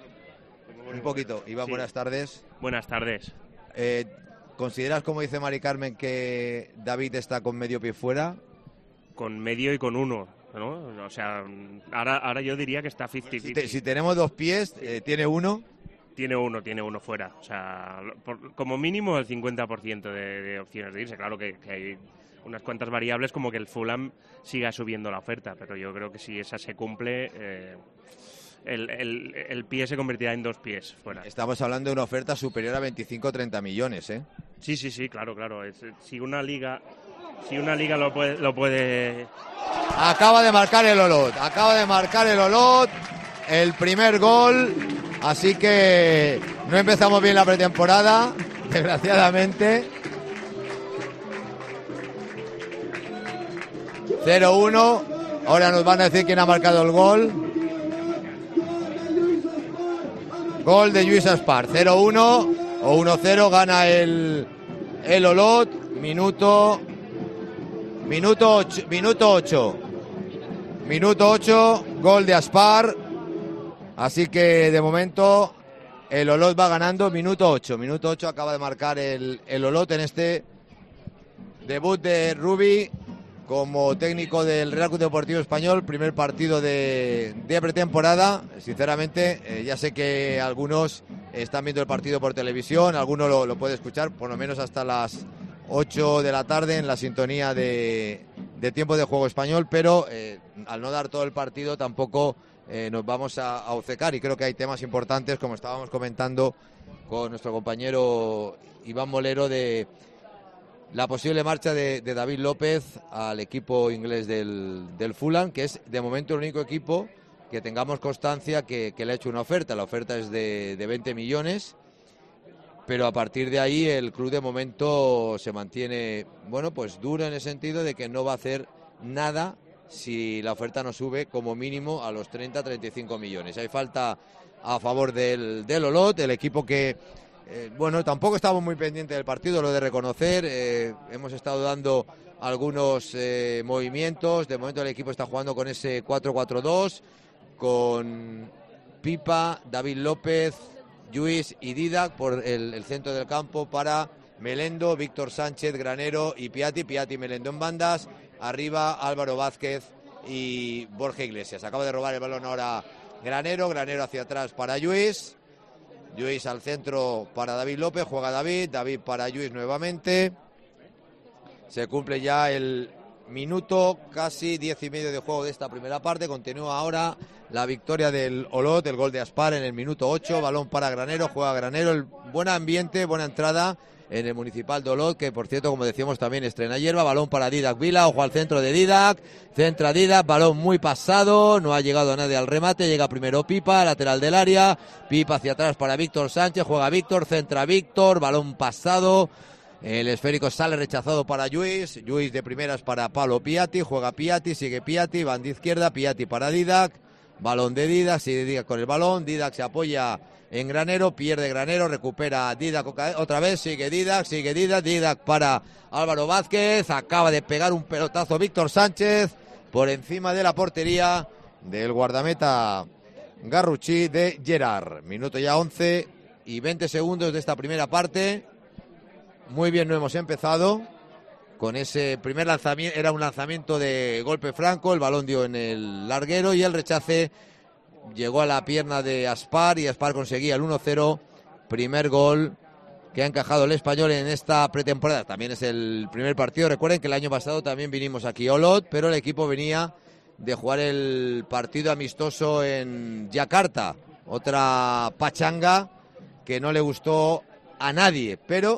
[SPEAKER 2] Un poquito. Iván, sí. Buenas tardes.
[SPEAKER 12] Buenas tardes.
[SPEAKER 2] ¿Consideras, como dice Mari Carmen, que David está con medio pie fuera?
[SPEAKER 12] Con medio y con uno, ¿no? O sea, ahora yo diría que está 50-50.
[SPEAKER 2] Si tenemos dos pies, ¿tiene uno?
[SPEAKER 12] Tiene uno fuera. O sea, como mínimo el 50% de opciones de irse. Claro que hay unas cuantas variables como que el Fulham siga subiendo la oferta, pero yo creo que si esa se cumple, el pie se convertirá en dos pies fuera.
[SPEAKER 2] Estamos hablando de una oferta superior a 25 o 30 millones, ¿eh?
[SPEAKER 12] Sí, claro. Si una liga Si una liga lo puede...
[SPEAKER 2] Acaba de marcar el Olot, el primer gol, así que no empezamos bien la pretemporada, desgraciadamente. 0-1, ahora nos van a decir quién ha marcado el gol. Gol de Lluís Aspar, 0-1 o 1-0, gana el Olot, minuto 8, gol de Aspar, así que de momento el Olot va ganando, minuto 8 acaba de marcar el Olot en este debut de Rubi como técnico del Real Club Deportivo Español, primer partido de pretemporada. Sinceramente, ya sé que algunos están viendo el partido por televisión, algunos lo puede escuchar por lo menos hasta las 8 de la tarde en la sintonía de tiempo de juego español, pero al no dar todo el partido tampoco nos vamos a obcecar, y creo que hay temas importantes, como estábamos comentando con nuestro compañero Iván Molero, de la posible marcha de David López al equipo inglés del Fulham, que es de momento el único equipo que tengamos constancia que le ha hecho una oferta. La oferta es de 20 millones, pero a partir de ahí el club de momento se mantiene, bueno, pues duro en el sentido de que no va a hacer nada si la oferta no sube como mínimo a los 30-35 millones. Hay falta a favor del Olot, el equipo que... bueno, tampoco estamos muy pendientes del partido, lo de reconocer. Hemos estado dando algunos movimientos. De momento el equipo está jugando con ese 4-4-2, con Pipa, David López, Lluís y Didac por el centro del campo, para Melendo, Víctor Sánchez, Granero y Piatti y Melendo en bandas. Arriba Álvaro Vázquez y Borja Iglesias. Acaba de robar el balón ahora Granero hacia atrás para Lluís al centro para David López, juega David para Lluís nuevamente. Se cumple ya el minuto, casi 10 y medio de juego de esta primera parte. Continúa ahora la victoria del Olot, el gol de Aspar en el minuto 8, balón para Granero, juega Granero, el buen ambiente, buena entrada en el Municipal de Olot, que por cierto, como decíamos, también estrena hierba. Balón para Didac Vila, ojo al centro de Didac, centra Didac, balón muy pasado, no ha llegado nadie al remate, llega primero Pipa, lateral del área, Pipa hacia atrás para Víctor Sánchez, juega Víctor, centra Víctor, balón pasado, el esférico sale rechazado para Lluís de primeras para Pablo Piatti, juega Piatti, sigue Piatti, van de izquierda, Piatti para Didac, balón de Didac, sigue Didac con el balón, Didac se apoya en Granero, pierde Granero, recupera Didac otra vez, sigue Didac para Álvaro Vázquez, acaba de pegar un pelotazo Víctor Sánchez por encima de la portería del guardameta Garrucci de Gerard. Minuto ya 11 y 20 segundos de esta primera parte. Muy bien, no hemos empezado con ese primer lanzamiento, era un lanzamiento de golpe franco, el balón dio en el larguero y el rechace llegó a la pierna de Aspar y Aspar conseguía el 1-0, primer gol que ha encajado el Español en esta pretemporada. También es el primer partido. Recuerden que el año pasado también vinimos aquí a Olot, pero el equipo venía de jugar el partido amistoso en Yakarta, otra pachanga que no le gustó a nadie, pero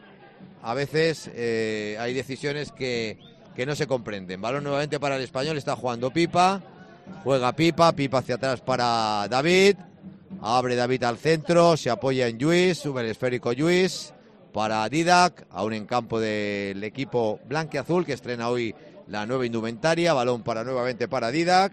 [SPEAKER 2] a veces hay decisiones que no se comprenden. Balón nuevamente para el Español, está jugando Pipa. Juega Pipa hacia atrás para David, abre David al centro, se apoya en Lluís, sube el esférico Lluís para Didac, aún en campo del equipo blanquiazul que estrena hoy la nueva indumentaria, balón nuevamente para Didac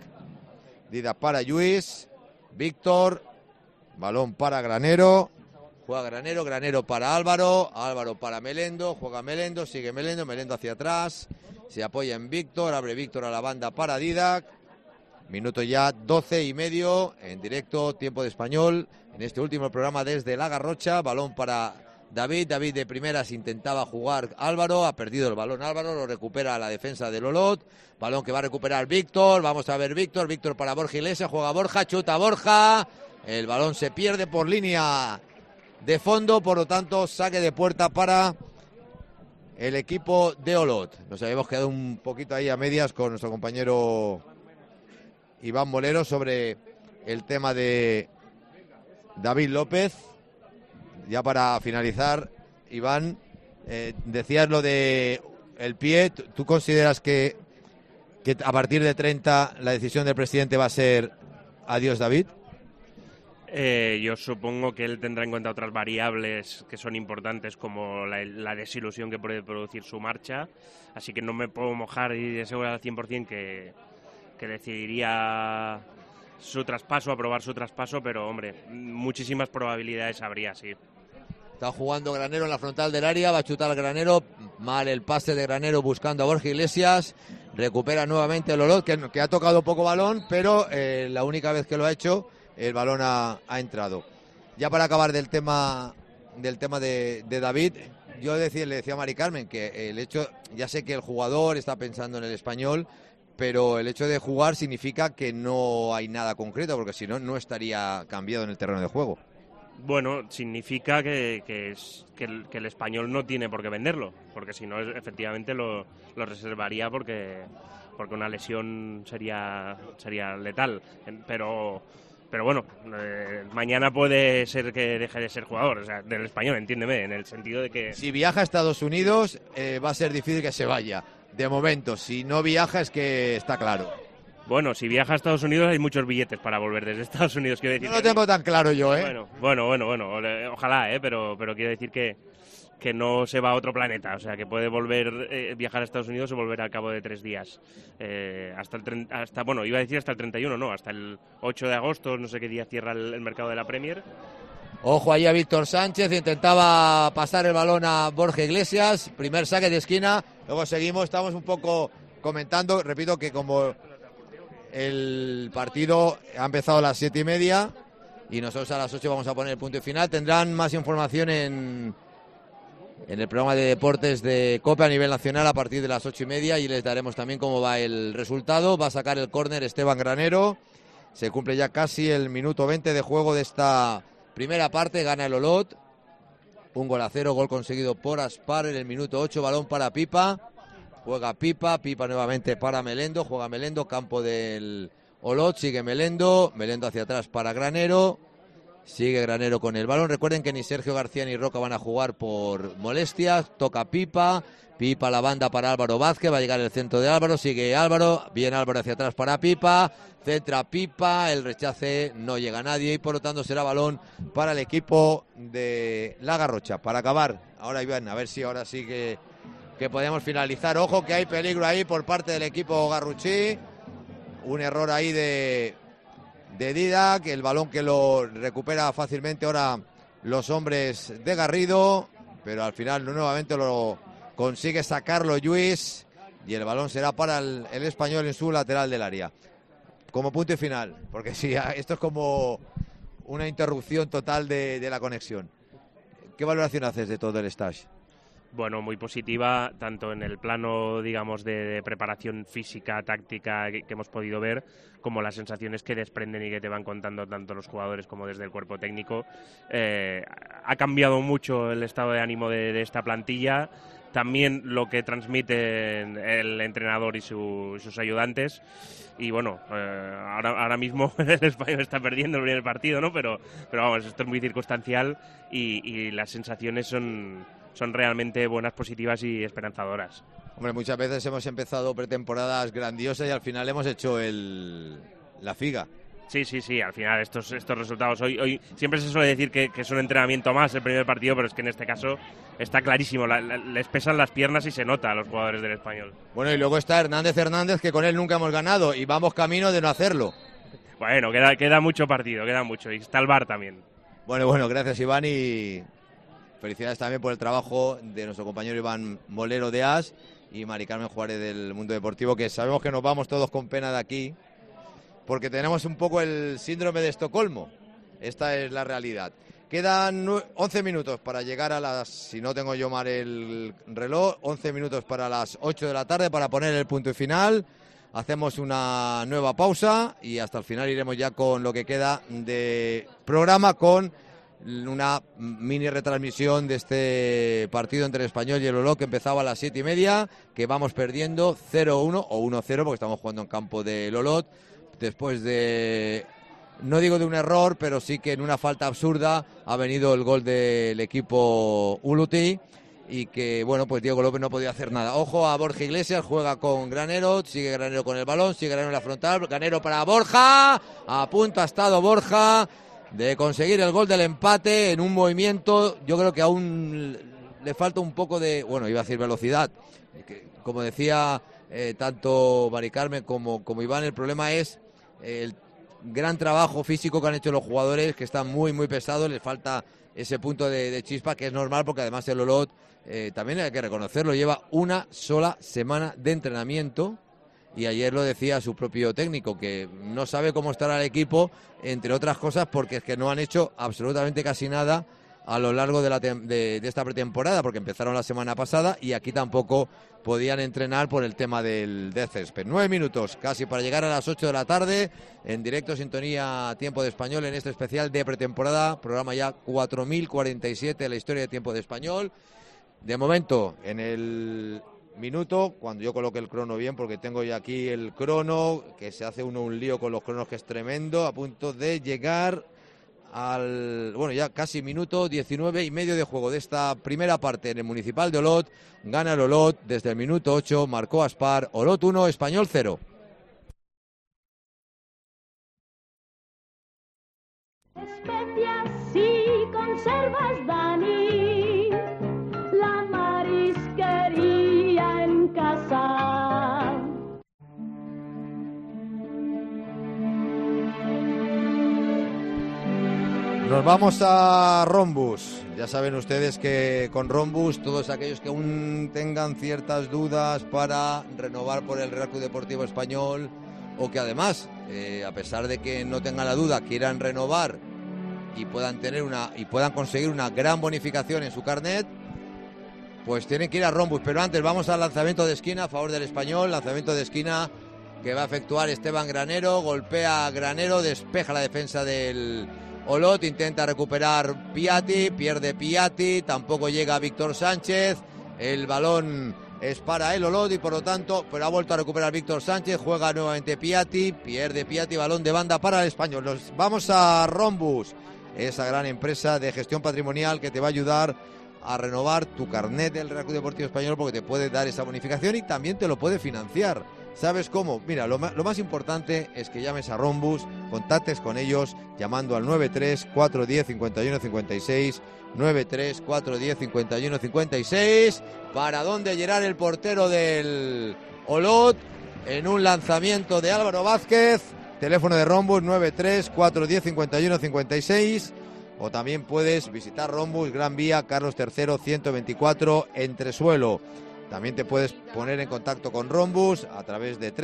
[SPEAKER 2] para Lluís, Víctor, balón para Granero, juega Granero para Álvaro para Melendo, juega Melendo, sigue Melendo hacia atrás, se apoya en Víctor, abre Víctor a la banda para Didac. Minuto ya 12 y medio en directo, tiempo de Español, en este último programa desde La Garrocha. Balón para David de primeras, intentaba jugar Álvaro, ha perdido el balón Álvaro, lo recupera la defensa del Olot, balón que va a recuperar Víctor, vamos a ver Víctor para Borja Iglesias, juega Borja, chuta Borja, el balón se pierde por línea de fondo, por lo tanto saque de puerta para el equipo de Olot. Nos habíamos quedado un poquito ahí a medias con nuestro compañero Iván Molero sobre el tema de David López. Ya para finalizar, Iván, decías lo de el pie. ¿Tú consideras que a partir de 30 la decisión del presidente va a ser adiós, David?
[SPEAKER 12] Yo supongo que él tendrá en cuenta otras variables que son importantes, como la desilusión que puede producir su marcha, así que no me puedo mojar y asegurar al 100% que decidiría su traspaso, aprobar su traspaso, pero hombre, muchísimas probabilidades habría, sí.
[SPEAKER 2] Está jugando Granero en la frontal del área, va a chutar Granero, mal el pase de Granero buscando a Borja Iglesias, recupera nuevamente el Olot, que ha tocado poco balón, pero la única vez que lo ha hecho, el balón ha entrado. Ya para acabar del tema de David, yo le decía a Mari Carmen que el hecho, ya sé que el jugador está pensando en el Español, pero el hecho de jugar significa que no hay nada concreto, porque si no, no estaría cambiado en el terreno de juego.
[SPEAKER 12] Bueno, significa que el Español no tiene por qué venderlo, porque si no, efectivamente lo reservaría porque una lesión sería letal. Pero bueno, mañana puede ser que deje de ser jugador, o sea, del Español, entiéndeme, en el sentido de que...
[SPEAKER 2] Si viaja a Estados Unidos, va a ser difícil que se vaya. De momento, si no viaja, es que está claro.
[SPEAKER 12] Bueno, si viaja a Estados Unidos hay muchos billetes para volver desde Estados Unidos, quiero decir.
[SPEAKER 2] No lo tengo tan claro yo,
[SPEAKER 12] Bueno, ojalá, pero quiero decir que no se va a otro planeta, o sea, que puede volver, viajar a Estados Unidos o volver al cabo de 3 días. Iba a decir hasta el 31, no, hasta el 8 de agosto, no sé qué día cierra el mercado de la Premier.
[SPEAKER 2] Ojo ahí a Víctor Sánchez, intentaba pasar el balón a Borja Iglesias, primer saque de esquina, luego seguimos, estamos un poco comentando, repito que como el partido ha empezado a las 7:30 y nosotros a las 8 vamos a poner el punto final, tendrán más información en el programa de deportes de COPE a nivel nacional a partir de las 8:30 y les daremos también cómo va el resultado. Va a sacar el córner Esteban Granero, se cumple ya casi el minuto 20 de juego de esta primera parte, gana el Olot, 1-0, gol conseguido por Aspar en el minuto 8, balón para Pipa, juega Pipa nuevamente para Melendo, juega Melendo, campo del Olot, sigue Melendo hacia atrás para Granero, sigue Granero con el balón, recuerden que ni Sergio García ni Roca van a jugar por molestias, toca Pipa la banda para Álvaro Vázquez, va a llegar el centro de Álvaro, sigue Álvaro, bien Álvaro hacia atrás para Pipa, centra Pipa, el rechace no llega a nadie y por lo tanto será balón para el equipo de La Garrocha. Para acabar, ahora Iván, a ver si ahora sí que podemos finalizar. Ojo que hay peligro ahí por parte del equipo garruchí, un error ahí de Didac, el balón que lo recupera fácilmente ahora los hombres de Garrido, pero al final nuevamente lo consigue sacarlo Lluís y el balón será para el Español en su lateral del área. Como punto y final, porque sí, esto es como una interrupción total de la conexión. ¿Qué valoración haces de todo el stage?
[SPEAKER 12] Bueno, muy positiva, tanto en el plano, digamos, de preparación física, táctica que hemos podido ver, como las sensaciones que desprenden y que te van contando tanto los jugadores como desde el cuerpo técnico. Ha cambiado mucho el estado de ánimo de esta plantilla, también lo que transmiten el entrenador y sus ayudantes. Y bueno, ahora mismo el Español está perdiendo el primer partido, ¿no? Pero vamos, esto es muy circunstancial y las sensaciones son realmente buenas, positivas y esperanzadoras.
[SPEAKER 2] Hombre, muchas veces hemos empezado pretemporadas grandiosas y al final hemos hecho la figa.
[SPEAKER 12] Sí, al final estos resultados hoy siempre se suele decir que es un entrenamiento más el primer partido, pero es que en este caso está clarísimo, les pesan las piernas y se nota a los jugadores del Español.
[SPEAKER 2] Bueno, y luego está Hernández, que con él nunca hemos ganado y vamos camino de no hacerlo.
[SPEAKER 12] Bueno, queda mucho partido, queda mucho, y está el VAR también.
[SPEAKER 2] Bueno, gracias Iván y felicidades también por el trabajo de nuestro compañero Iván Molero de AS y Mari Carmen Juárez del Mundo Deportivo, que sabemos que nos vamos todos con pena de aquí porque tenemos un poco el síndrome de Estocolmo. Esta es la realidad. Quedan 11 minutos para llegar a las, si no tengo yo mal el reloj, 11 minutos para las 8 de la tarde para poner el punto y final. Hacemos una nueva pausa y hasta el final iremos ya con lo que queda de programa, con una mini retransmisión de este partido entre el Español y el Olot que empezaba a las 7:30, que vamos perdiendo 0-1 o 1-0 porque estamos jugando en campo del Olot después de, no digo de un error, pero sí que en una falta absurda ha venido el gol del equipo Uluti y que, bueno, pues Diego López no podía hacer nada. Ojo a Borja Iglesias, juega con Granero, sigue Granero con el balón, sigue Granero en la frontal, Granero para Borja, a punto ha estado Borja de conseguir el gol del empate en un movimiento, yo creo que aún le falta un poco de, bueno, iba a decir velocidad, como decía tanto Mari Carmen como Iván, el problema es el gran trabajo físico que han hecho los jugadores, que están muy pesados, les falta ese punto de chispa, que es normal porque además el Olot, también hay que reconocerlo, lleva una sola semana de entrenamiento y ayer lo decía su propio técnico, que no sabe cómo estará el equipo, entre otras cosas porque es que no han hecho absolutamente casi nada a lo largo de esta pretemporada, porque empezaron la semana pasada y aquí tampoco podían entrenar por el tema del césped. 9 minutos casi para llegar a las 8 de la tarde, en directo Sintonía Tiempo de Español, en este especial de pretemporada, programa ya 4047 de la historia de Tiempo de Español. De momento, en el minuto, cuando yo coloque el crono bien, porque tengo ya aquí el crono, que se hace un lío con los cronos que es tremendo, a punto de llegar bueno, ya casi minuto 19 y medio de juego de esta primera parte en el Municipal de Olot. Gana el Olot desde el minuto 8, marcó Aspar, Olot 1, Español 0.
[SPEAKER 8] Especias y conservas, Dani, la marisquería en casa.
[SPEAKER 2] Nos vamos a Rhombus. Ya saben ustedes que con Rhombus, todos aquellos que aún tengan ciertas dudas para renovar por el Real Club Deportivo Español, o que además, a pesar de que no tengan la duda, quieran renovar y puedan conseguir una gran bonificación en su carnet, pues tienen que ir a Rhombus. Pero antes vamos al lanzamiento de esquina a favor del Español, lanzamiento de esquina que va a efectuar Esteban Granero, golpea a Granero, despeja la defensa del Olot, intenta recuperar Piatti, pierde Piatti, tampoco llega Víctor Sánchez, el balón es para el Olot y por lo tanto, pero ha vuelto a recuperar Víctor Sánchez, juega nuevamente Piatti, pierde Piatti, balón de banda para el Español. Nos vamos a Rhombus, esa gran empresa de gestión patrimonial que te va a ayudar a renovar tu carnet del Real Club Deportivo Español, porque te puede dar esa bonificación y también te lo puede financiar. ¿Sabes cómo? Mira, lo más importante es que llames a Rhombus, contactes con ellos llamando al 93-410-5156, 93-410-5156, para donde llegar el portero del Olot en un lanzamiento de Álvaro Vázquez. Teléfono de Rhombus 93-410-5156, o también puedes visitar Rhombus, Gran Vía, Carlos III, 124, Entresuelo. También te puedes poner en contacto con Rhombus a través de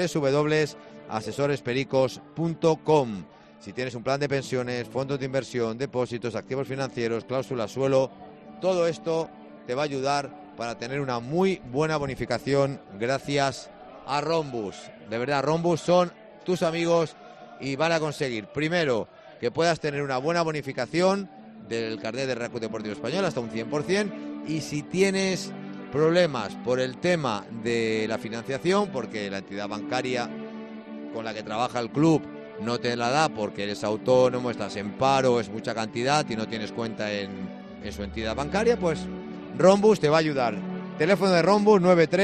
[SPEAKER 2] www.asesorespericos.com. Si tienes un plan de pensiones, fondos de inversión, depósitos, activos financieros, cláusula suelo, todo esto te va a ayudar para tener una muy buena bonificación gracias a Rhombus. De verdad, Rhombus son tus amigos y van a conseguir, primero, que puedas tener una buena bonificación del carnet de Real Club Deportivo Español hasta un 100%, y si tienes problemas por el tema de la financiación, porque la entidad bancaria con la que trabaja el club no te la da porque eres autónomo, estás en paro, es mucha cantidad y no tienes cuenta en su entidad bancaria, pues Rhombus te va a ayudar. Teléfono de Rhombus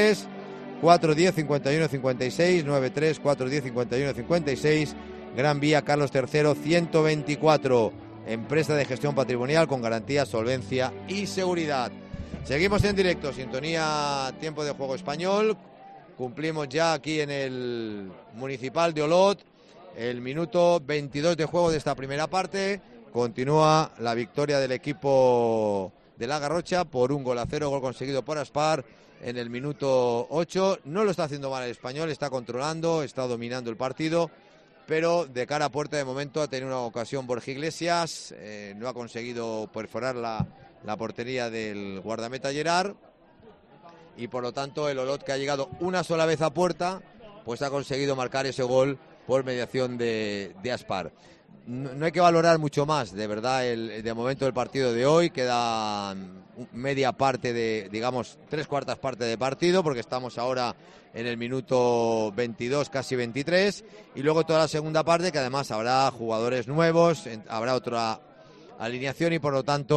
[SPEAKER 2] 93-410-5156, 93-410-5156, Gran Vía, Carlos III, 124, empresa de gestión patrimonial con garantía, solvencia y seguridad. Seguimos en directo, Sintonía Tiempo de Juego Español. Cumplimos ya aquí en el Municipal de Olot el minuto 22 de juego de esta primera parte. Continúa la victoria del equipo de La Garrocha por 1-0, gol conseguido por Aspar en el minuto 8. No lo está haciendo mal el Español, está controlando, está dominando el partido, pero de cara a puerta de momento ha tenido una ocasión Borja Iglesias, no ha conseguido perforar la portería del guardameta Gerard, y por lo tanto el Olot, que ha llegado una sola vez a puerta, pues ha conseguido marcar ese gol por mediación de Aspar. No hay que valorar mucho más, de verdad, de momento el partido de hoy. Queda media parte digamos, 3/4 parte de partido, porque estamos ahora en el minuto 22, casi 23, y luego toda la segunda parte, que además habrá jugadores nuevos, habrá otra alineación, y por lo tanto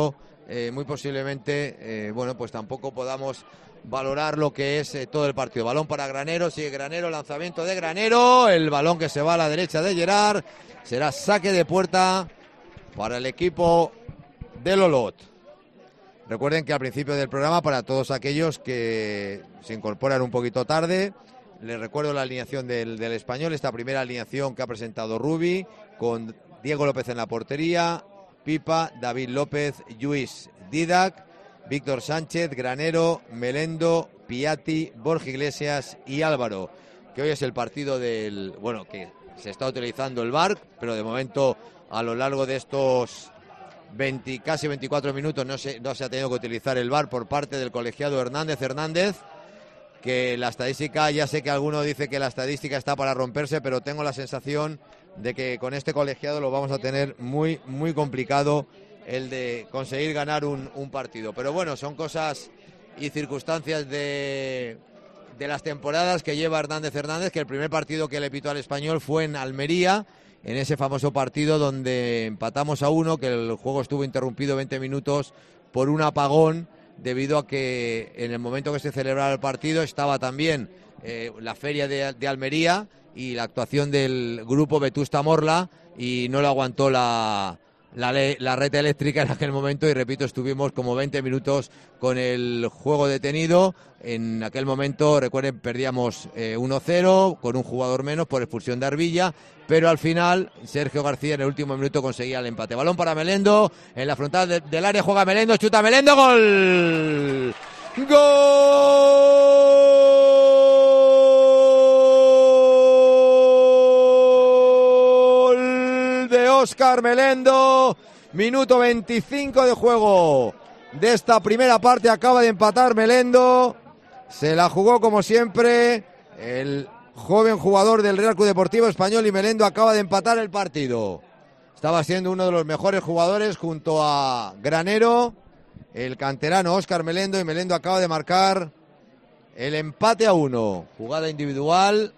[SPEAKER 2] muy posiblemente, bueno, pues tampoco podamos valorar lo que es todo el partido. Balón para Granero, sigue Granero, lanzamiento de Granero, el balón que se va a la derecha de Gerard, será saque de puerta para el equipo del Olot. Recuerden que al principio del programa, para todos aquellos que se incorporan un poquito tarde, les recuerdo la alineación del Español, esta primera alineación que ha presentado Rubi, con Diego López en la portería, Pipa, David López, Lluís Didac, Víctor Sánchez, Granero, Melendo, Piatti, Borja Iglesias y Álvaro, que hoy es el partido del... Bueno, que se está utilizando el VAR, pero de momento a lo largo de estos casi 24 minutos no se ha tenido que utilizar el VAR por parte del colegiado Hernández, que la estadística, ya sé que alguno dice que la estadística está para romperse, pero tengo la sensación de que con este colegiado lo vamos a tener muy, muy complicado el de conseguir ganar un partido. Pero bueno, son cosas y circunstancias de las temporadas que lleva Hernández, que el primer partido que le pitó al Español fue en Almería, en ese famoso partido donde empatamos a 1, que el juego estuvo interrumpido 20 minutos por un apagón, debido a que en el momento que se celebraba el partido estaba también la feria de Almería y la actuación del grupo Vetusta Morla, y no lo aguantó la red eléctrica en aquel momento, y repito, estuvimos como 20 minutos con el juego detenido. En aquel momento, recuerden, perdíamos 1-0 con un jugador menos por expulsión de Arbilla, pero al final Sergio García en el último minuto conseguía el empate. Balón para Melendo, en la frontal del área juega Melendo, chuta Melendo, ¡gol! ¡Gol de Óscar Melendo! Minuto 25 de juego de esta primera parte, acaba de empatar Melendo, se la jugó como siempre el joven jugador del Real Club Deportivo Español, y Melendo acaba de empatar el partido. Estaba siendo uno de los mejores jugadores junto a Granero, el canterano Óscar Melendo, y Melendo acaba de marcar el empate a 1. Jugada individual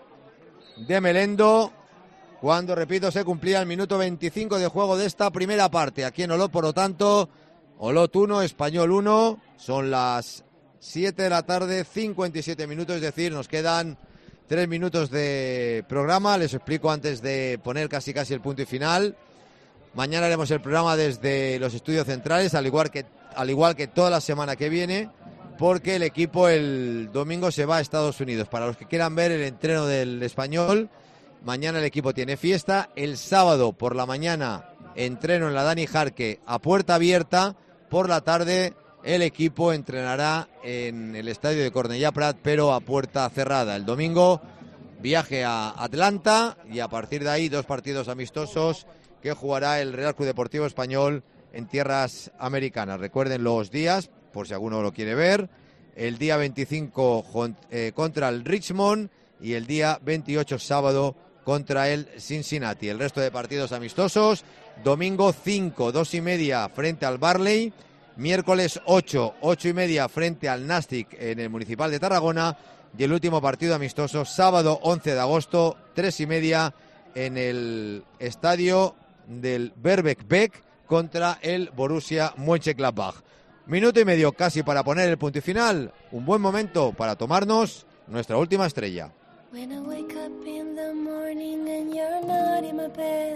[SPEAKER 2] de Melendo cuando, repito, se cumplía el minuto 25 de juego de esta primera parte. Aquí en Olot, por lo tanto, Olot 1, Español 1. Son las 7 de la tarde, 57 minutos, es decir, nos quedan 3 minutos de programa. Les explico antes de poner casi el punto y final. Mañana haremos el programa desde los estudios centrales, al igual que toda la semana que viene, porque el equipo el domingo se va a Estados Unidos. Para los que quieran ver el entreno del Español, mañana el equipo tiene fiesta. El sábado por la mañana entreno en la Dani Jarque a puerta abierta. Por la tarde el equipo entrenará en el estadio de Cornellà Prat, pero a puerta cerrada. El domingo viaje a Atlanta, y a partir de ahí 2 partidos amistosos que jugará el Real Club Deportivo Español en tierras americanas. Recuerden los días, por si alguno lo quiere ver: el día 25 contra el Richmond, y el día 28, sábado, contra el Cincinnati. El resto de partidos amistosos: domingo 5, 2:30 frente al Barley; miércoles 8, 8:30 frente al Nàstic en el Municipal de Tarragona; y el último partido amistoso, sábado 11 de agosto, 3:30 en el estadio del Berbeck Beck contra el Borussia Mönchengladbach. Minuto y medio casi para poner el punto y final. Un buen momento para tomarnos nuestra última estrella.
[SPEAKER 3] When I wake up in the morning and you're not in my bed,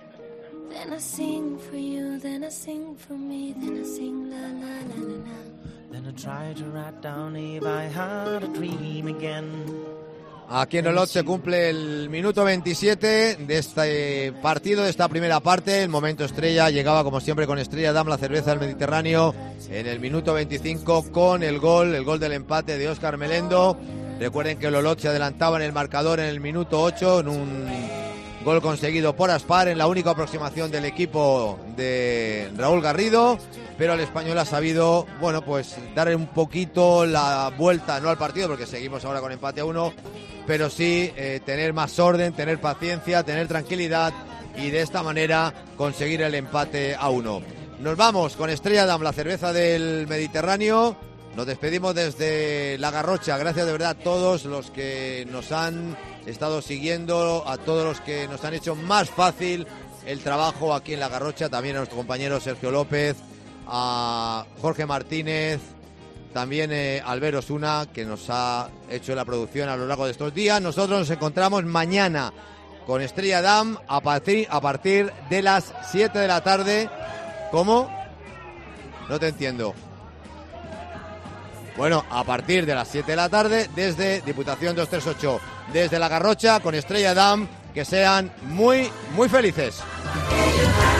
[SPEAKER 3] then I sing for you, then I sing for me, then I sing la la la la la.
[SPEAKER 6] Then I try to write down if I had a dream again.
[SPEAKER 2] Aquí en Olot se cumple el minuto 27 de este partido, de esta primera parte. El momento estrella llegaba, como siempre, con Estrella Damm, la cerveza del Mediterráneo, en el minuto 25 con el gol del empate de Óscar Melendo. Recuerden que el Olot se adelantaba en el marcador en el minuto 8 en un gol conseguido por Aspar, en la única aproximación del equipo de Raúl Garrido, pero el Español ha sabido, bueno, pues darle un poquito la vuelta, no al partido, porque seguimos ahora con empate a 1, pero sí tener más orden, tener paciencia, tener tranquilidad, y de esta manera conseguir el empate a 1. Nos vamos con Estrella Damm, la cerveza del Mediterráneo. Nos despedimos desde La Garrocha. Gracias de verdad a todos los que nos han estado siguiendo, a todos los que nos han hecho más fácil el trabajo aquí en La Garrocha, también a nuestro compañero Sergio López, a Jorge Martínez, también Albert Osuna, que nos ha hecho la producción a lo largo de estos días. Nosotros nos encontramos mañana con Estrella Damm a partir de las 7 de la tarde. ¿Cómo? No te entiendo. Bueno, a partir de las 7 de la tarde, desde Diputación 238, desde La Garrocha, con Estrella Damm. Que sean muy, muy felices.